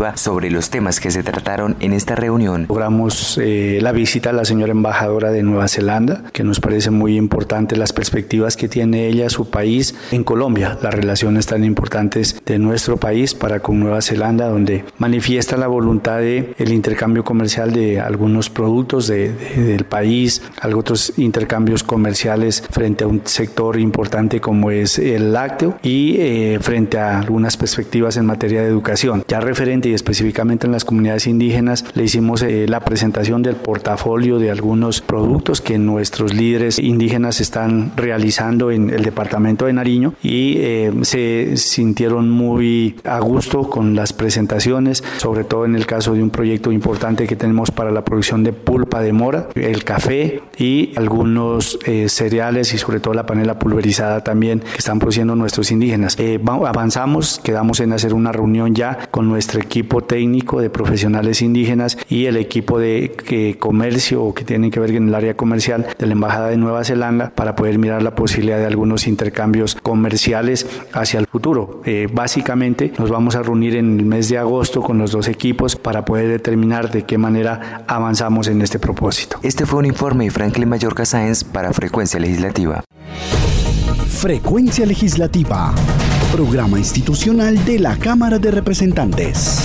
Speaker 4: sobre los temas que se trataron en esta reunión.
Speaker 5: Logramos la visita a la señora embajadora de Nueva Zelanda, que nos parece muy importante las perspectivas que tiene ella, su país, en Colombia, las relaciones tan importantes de nuestro país para con Nueva Zelanda, donde manifiesta la voluntad de el intercambio comercial de algunos productos del país, otros intercambios comerciales frente a un sector importante como es el lácteo y frente a algunas perspectivas en materia de educación. Ya referente y específicamente en las comunidades indígenas, le hicimos la presentación del portafolio de algunos productos que nuestros líderes indígenas están realizando en el departamento de Nariño y se sintieron muy a gusto con las presentaciones, sobre todo en el caso de un proyecto importante que tenemos para la producción de pulpa de mora, el café y algunos cereales y sobre todo la panela pulverizada también que están produciendo nuestros indígenas. Avanzamos, quedamos en hacer una reunión ya con nuestro equipo técnico de profesionales indígenas y el equipo de comercio o que tienen que ver en el área comercial de la Embajada de Nueva Zelanda para poder mirar la posibilidad de algunos intercambios comerciales hacia el futuro. Básicamente nos vamos a reunir en el mes de agosto con los dos equipos para poder determinar de qué manera avanzamos en este propósito.
Speaker 4: Este fue un informe de Franklin Mallorca Sáenz para Frecuencia Legislativa.
Speaker 24: Frecuencia Legislativa, programa institucional de la Cámara de Representantes.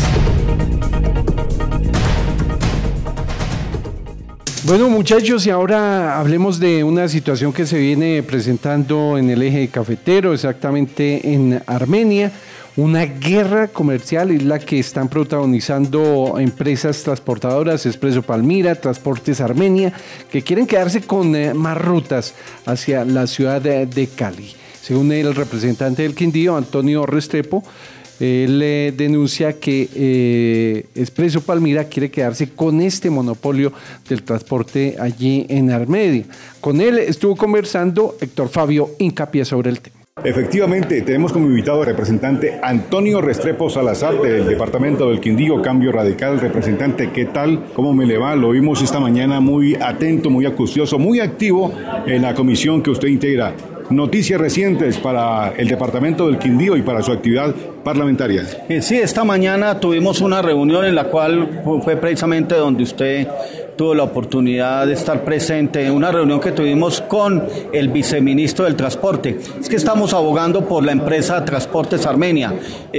Speaker 2: Bueno, muchachos, y ahora hablemos de una situación que se viene presentando en el eje cafetero, exactamente en Armenia. Una guerra comercial es la que están protagonizando empresas transportadoras, Expreso Palmira, Transportes Armenia, que quieren quedarse con más rutas hacia la ciudad de Cali. Según el representante del Quindío, Antonio Restrepo, él denuncia que Expreso Palmira quiere quedarse con este monopolio del transporte allí en Armenia. Con él estuvo conversando Héctor Fabio Hincapié sobre el tema.
Speaker 19: Efectivamente, tenemos como invitado al representante Antonio Restrepo Salazar del departamento del Quindío, Cambio Radical. Representante, ¿qué tal? ¿Cómo me le va? Lo vimos esta mañana muy atento, muy acucioso, muy activo en la comisión que usted integra. Noticias recientes para el departamento del Quindío y para su actividad parlamentaria.
Speaker 20: Sí, esta mañana tuvimos una reunión en la cual fue precisamente donde usted tuvo la oportunidad de estar presente, una reunión que tuvimos con el viceministro del Transporte. Es que estamos abogando por la empresa Transportes Armenia.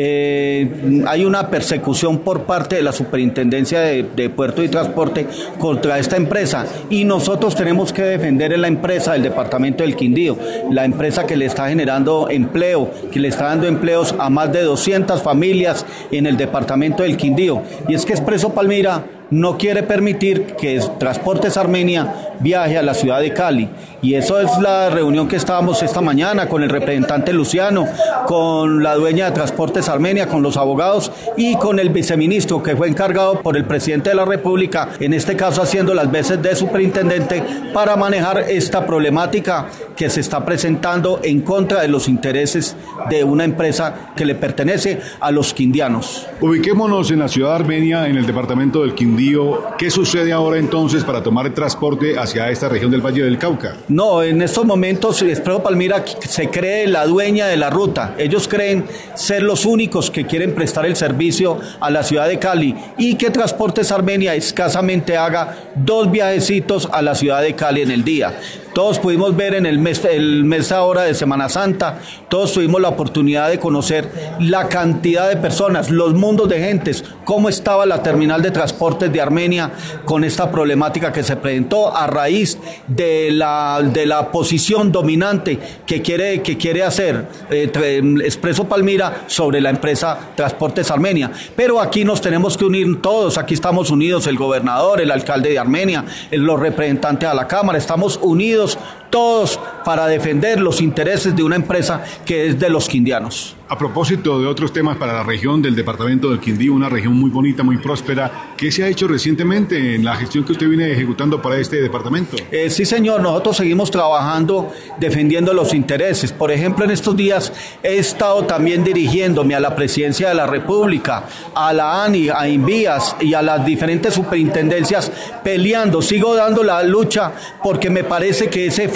Speaker 20: Hay una persecución por parte de la Superintendencia de Puerto y Transporte contra esta empresa y nosotros tenemos que defender a la empresa del departamento del Quindío, la empresa que le está generando empleo, que le está dando empleos a más de 200 familias en el departamento del Quindío. Y es que Expreso Palmira no quiere permitir que Transportes Armenia viaje a la ciudad de Cali. Y eso es la reunión que estábamos esta mañana con el representante Luciano, con la dueña de Transportes Armenia, con los abogados y con el viceministro que fue encargado por el presidente de la República, en este caso haciendo las veces de superintendente para manejar esta problemática que se está presentando en contra de los intereses de una empresa que le pertenece a los quindianos.
Speaker 19: Ubiquémonos en la ciudad de Armenia, en el departamento del Quindío. ¿Qué sucede ahora entonces para tomar el transporte hacia esta región del Valle del Cauca?
Speaker 20: No, en estos momentos Expreso Palmira se cree la dueña de la ruta. Ellos creen ser los únicos que quieren prestar el servicio a la ciudad de Cali y que Transportes Armenia escasamente haga 2 viajecitos a la ciudad de Cali en el día. Todos pudimos ver en el mes ahora de Semana Santa, todos tuvimos la oportunidad de conocer la cantidad de personas, los mundos de gentes, cómo estaba la terminal de transportes de Armenia con esta problemática que se presentó a raíz de la posición dominante que quiere hacer Expreso Palmira sobre la empresa Transportes Armenia. Pero aquí nos tenemos que unir todos, aquí estamos unidos el gobernador, el alcalde de Armenia, los representantes a la Cámara, estamos unidos todos para defender los intereses de una empresa que es de los quindianos.
Speaker 19: A propósito de otros temas para la región del departamento del Quindío, una región muy bonita, muy próspera, ¿qué se ha hecho recientemente en la gestión que usted viene ejecutando para este departamento?
Speaker 20: Sí, señor, nosotros seguimos trabajando defendiendo los intereses. Por ejemplo, en estos días he estado también dirigiéndome a la Presidencia de la República, a la ANI, a Invías y a las diferentes superintendencias peleando. Sigo dando la lucha porque me parece que ese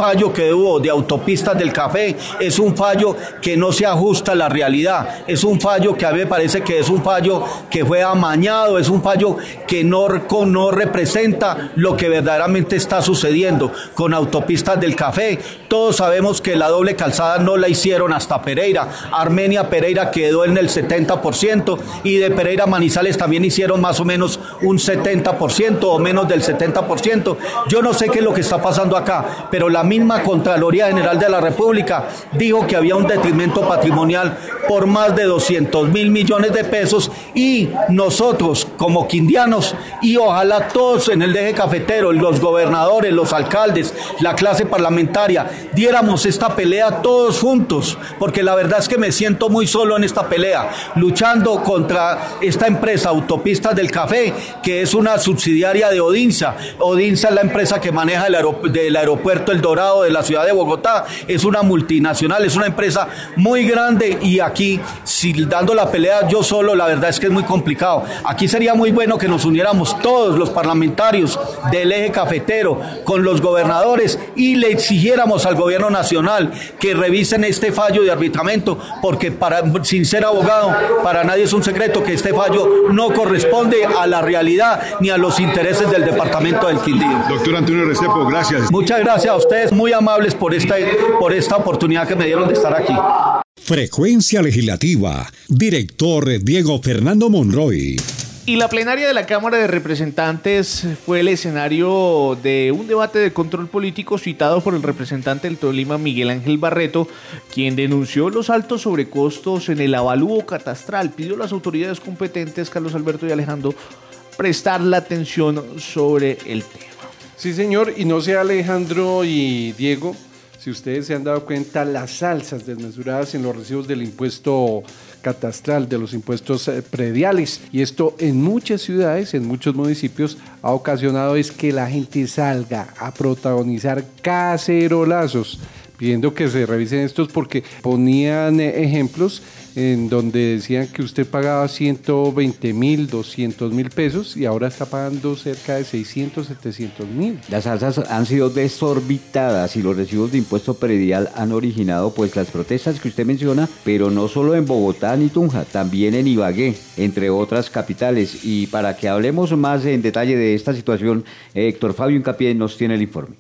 Speaker 20: fallo que hubo de Autopistas del Café es un fallo que no se ajusta a la realidad, es un fallo que a mí me parece que es un fallo que fue amañado, es un fallo que no representa lo que verdaderamente está sucediendo con Autopistas del Café. Todos sabemos que la doble calzada no la hicieron hasta Pereira. Armenia Pereira quedó en el 70% y de Pereira a Manizales también hicieron más o menos un 70% o menos del 70%. Yo no sé qué es lo que está pasando acá, pero la misma Contraloría General de la República dijo que había un detrimento patrimonial por más de 200.000 millones de pesos y nosotros como quindianos y ojalá todos en el eje cafetero, los gobernadores, los alcaldes, la clase parlamentaria, diéramos esta pelea todos juntos, porque la verdad es que me siento muy solo en esta pelea, luchando contra esta empresa Autopistas del Café, que es una subsidiaria de Odinsa. Odinsa es la empresa que maneja del aeropuerto El Dorado de la ciudad de Bogotá, es una multinacional, es una empresa muy grande y aquí, si dando la pelea yo solo, la verdad es que es muy complicado. Aquí sería muy bueno que nos uniéramos todos los parlamentarios del eje cafetero con los gobernadores y le exigiéramos al gobierno nacional que revisen este fallo de arbitramiento, porque sin ser abogado, para nadie es un secreto que este fallo no corresponde a la realidad ni a los intereses del departamento del Quindío.
Speaker 19: Doctor Antonio Restrepo, gracias.
Speaker 20: Muchas gracias a ustedes, muy amables por esta oportunidad que me dieron de estar aquí.
Speaker 6: Frecuencia Legislativa, director Diego Fernando Monroy.
Speaker 1: Y la plenaria de la Cámara de Representantes fue el escenario de un debate de control político citado por el representante del Tolima, Miguel Ángel Barreto, quien denunció los altos sobrecostos en el avalúo catastral. Pidió a las autoridades competentes, Carlos Alberto y Alejandro, prestar la atención sobre el tema.
Speaker 2: Sí, señor, y no sé, Alejandro y Diego, si ustedes se han dado cuenta, las alzas desmesuradas en los recibos del impuesto catastral, de los impuestos prediales, y esto en muchas ciudades, en muchos municipios, ha ocasionado es que la gente salga a protagonizar cacerolazos, pidiendo que se revisen estos porque ponían ejemplos en donde decían que usted pagaba 120.000, 200.000 pesos y ahora está pagando cerca de 600, 700.000.
Speaker 12: Las alzas han sido desorbitadas y los recibos de impuesto predial han originado pues las protestas que usted menciona, pero no solo en Bogotá ni Tunja, también en Ibagué, entre otras capitales. Y para que hablemos más en detalle de esta situación, Héctor Fabio Hincapié nos tiene el informe.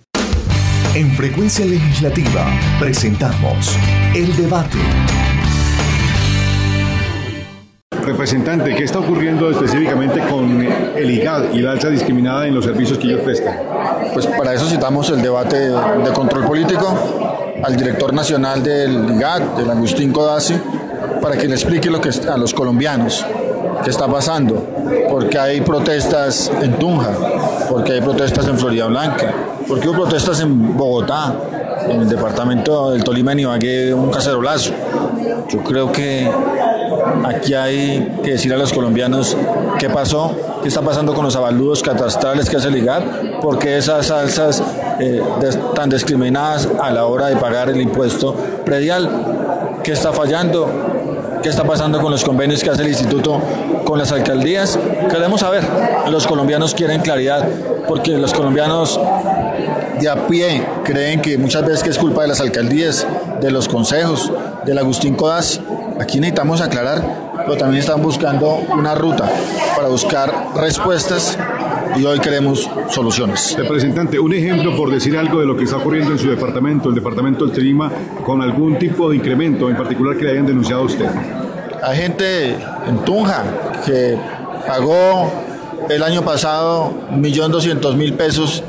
Speaker 24: En Frecuencia Legislativa presentamos El Debate.
Speaker 19: Representante, ¿qué está ocurriendo específicamente con el IGAD y la alza discriminada en los servicios que ellos prestan?
Speaker 3: Pues para eso citamos el debate de control político al director nacional del IGAD, del Agustín Codazzi, para que le explique a los colombianos qué está pasando, porque hay protestas en Tunja, porque hay protestas en Florida Blanca, porque hubo protestas en Bogotá, en el departamento del Tolima, en Ibagué, un cacerolazo. Yo creo que aquí hay que decir a los colombianos qué pasó, qué está pasando con los avalúos catastrales que hace el IGAD, por qué esas alzas tan discriminadas a la hora de pagar el impuesto predial, qué está fallando, qué está pasando con los convenios que hace el instituto con las alcaldías. Queremos saber, los colombianos quieren claridad, porque los colombianos de a pie creen que muchas veces que es culpa de las alcaldías, de los consejos, del Agustín Codazzi. Aquí necesitamos aclarar, pero también están buscando una ruta para buscar respuestas y hoy queremos soluciones.
Speaker 19: Representante, un ejemplo por decir algo de lo que está ocurriendo en su departamento, el departamento del Tolima, con algún tipo de incremento en particular que le hayan denunciado a usted.
Speaker 3: Hay gente en Tunja que pagó el año pasado 1.200.000 pesos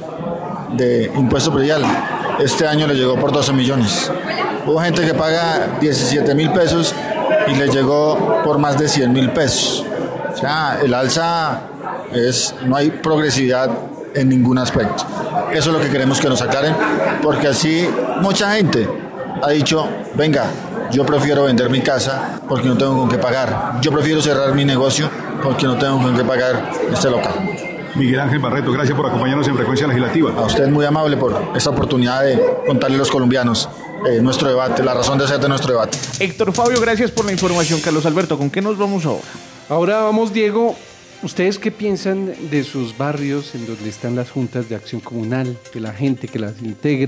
Speaker 3: de impuesto predial. Este año le llegó por 12 millones. Hubo gente que paga 17.000 pesos y le llegó por más de 100.000 pesos. O sea, el alza no hay progresividad en ningún aspecto. Eso es lo que queremos que nos aclaren, porque así mucha gente ha dicho, venga, yo prefiero vender mi casa porque no tengo con qué pagar. Yo prefiero cerrar mi negocio porque no tengo con qué pagar este local.
Speaker 19: Miguel Ángel Barreto, gracias por acompañarnos en Frecuencia Legislativa.
Speaker 3: A usted muy amable por esta oportunidad de contarle a los colombianos nuestro debate, la razón de ser de nuestro debate.
Speaker 1: Héctor Fabio, gracias por la información. Carlos Alberto, ¿con qué nos vamos ahora?
Speaker 2: Ahora vamos, Diego. ¿Ustedes qué piensan de sus barrios en donde están las juntas de acción comunal, de la gente que las integra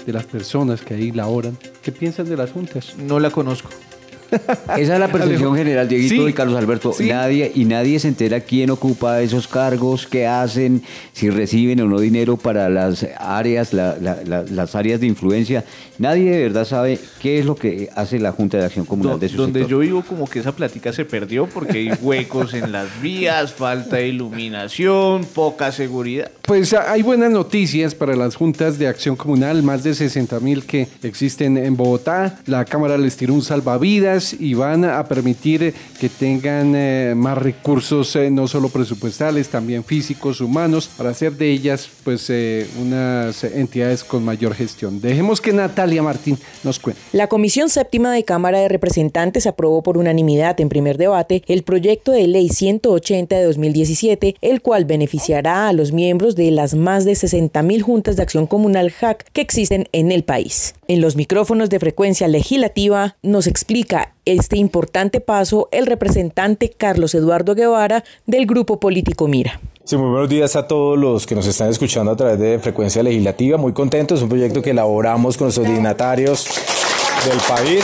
Speaker 2: de las personas que ahí laboran, ¿qué piensan de las juntas?
Speaker 1: No la conozco.
Speaker 12: Esa es la percepción general, Dieguito,
Speaker 1: Sí.
Speaker 12: y Carlos Alberto.
Speaker 1: Sí.
Speaker 12: Nadie se entera quién ocupa esos cargos, qué hacen, si reciben o no dinero para las áreas, las áreas de influencia. Nadie de verdad sabe qué es lo que hace la Junta de Acción Comunal de su
Speaker 1: Donde
Speaker 12: sector.
Speaker 1: yo vivo, como que esa plática se perdió porque hay huecos en las vías, falta de iluminación, poca seguridad.
Speaker 2: Pues hay buenas noticias para las juntas de acción comunal, más de 60,000 que existen en Bogotá. La Cámara les tiró un salvavidas y van a permitir que tengan más recursos, no solo presupuestales, también físicos, humanos, para hacer de ellas pues unas entidades con mayor gestión. Dejemos que Natalia Martín nos cuente.
Speaker 16: La Comisión Séptima de Cámara de Representantes aprobó por unanimidad en primer debate el proyecto de ley 180 de 2017, el cual beneficiará a los miembros de las más de 60,000 juntas de acción comunal JAC que existen en el país. En los micrófonos de Frecuencia Legislativa nos explica este importante paso el representante Carlos Eduardo Guevara del Grupo Político Mira.
Speaker 9: Sí, muy buenos días a todos los que nos están escuchando a través de Frecuencia Legislativa. Muy contentos, es un proyecto que elaboramos con nuestros dignatarios del país.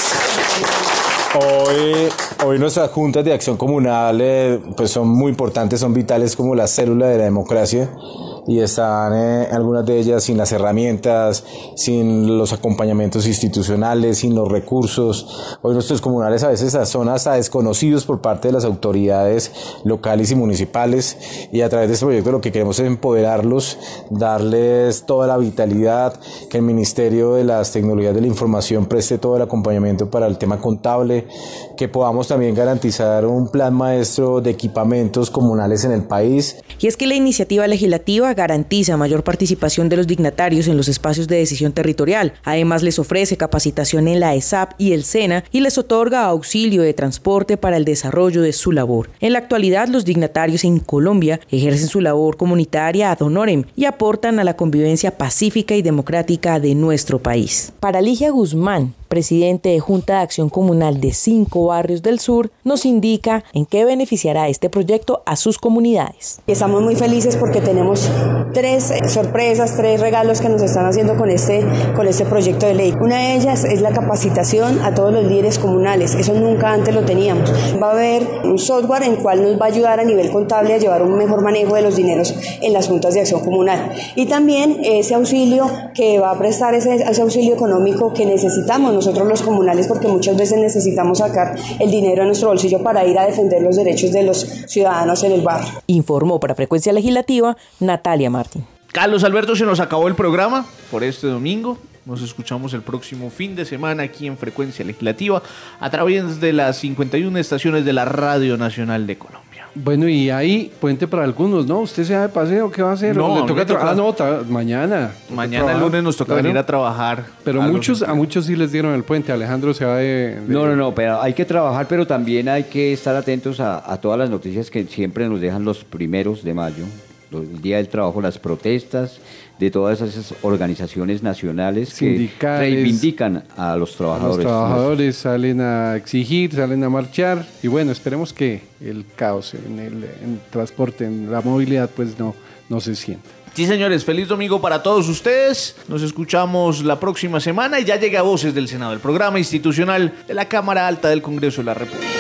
Speaker 9: Hoy nuestras juntas de acción comunal pues son muy importantes, son vitales como la célula de la democracia, y están algunas de ellas sin las herramientas, sin los acompañamientos institucionales, sin los recursos. Hoy nuestros comunales a veces son hasta desconocidos por parte de las autoridades locales y municipales, y a través de este proyecto lo que queremos es empoderarlos, darles toda la vitalidad, que el Ministerio de las Tecnologías de la Información preste todo el acompañamiento para el tema contable, que podamos también garantizar un plan maestro de equipamientos comunales en el país.
Speaker 16: Y es que la iniciativa legislativa garantiza mayor participación de los dignatarios en los espacios de decisión territorial. Además, les ofrece capacitación en la ESAP y el SENA y les otorga auxilio de transporte para el desarrollo de su labor. En la actualidad, los dignatarios en Colombia ejercen su labor comunitaria ad honorem y aportan a la convivencia pacífica y democrática de nuestro país. Para Ligia Guzmán, presidente de Junta de Acción Comunal de 5 barrios del sur, nos indica en qué beneficiará este proyecto a sus comunidades.
Speaker 10: Estamos muy felices porque tenemos 3 sorpresas, 3 regalos que nos están haciendo con este proyecto de ley. Una de ellas es la capacitación a todos los líderes comunales. Eso nunca antes lo teníamos. Va a haber un software en el cual nos va a ayudar a nivel contable a llevar un mejor manejo de los dineros en las juntas de acción comunal. Y también ese auxilio que va a prestar, ese auxilio económico que necesitamos nosotros los comunales, porque muchas veces necesitamos sacar el dinero de nuestro bolsillo para ir a defender los derechos de los ciudadanos en el barrio.
Speaker 16: Informó para Frecuencia Legislativa Natalia Martín.
Speaker 1: Carlos Alberto, se nos acabó el programa por este domingo. Nos escuchamos el próximo fin de semana aquí en Frecuencia Legislativa a través de las 51 estaciones de la Radio Nacional de Colombia.
Speaker 2: Bueno, y ahí, puente para algunos, ¿no? ¿Usted se va de paseo? ¿Qué va a hacer?
Speaker 1: No,
Speaker 2: ¿Le toca
Speaker 1: mañana. Mañana el lunes nos toca venir a trabajar.
Speaker 2: Pero a muchos sí les dieron el puente. Alejandro se va de...
Speaker 12: No, pero hay que trabajar, pero también hay que estar atentos a todas las noticias que siempre nos dejan los 1 de mayo. El Día del Trabajo, las protestas de todas esas organizaciones nacionales
Speaker 2: sindicales,
Speaker 12: que reivindican a los trabajadores.
Speaker 2: Los trabajadores salen a exigir, salen a marchar, y bueno, esperemos que el caos en el transporte, en la movilidad, pues no se sienta.
Speaker 1: Sí, señores, feliz domingo para todos ustedes. Nos escuchamos la próxima semana y ya llega Voces del Senado, el programa institucional de la Cámara Alta del Congreso de la República.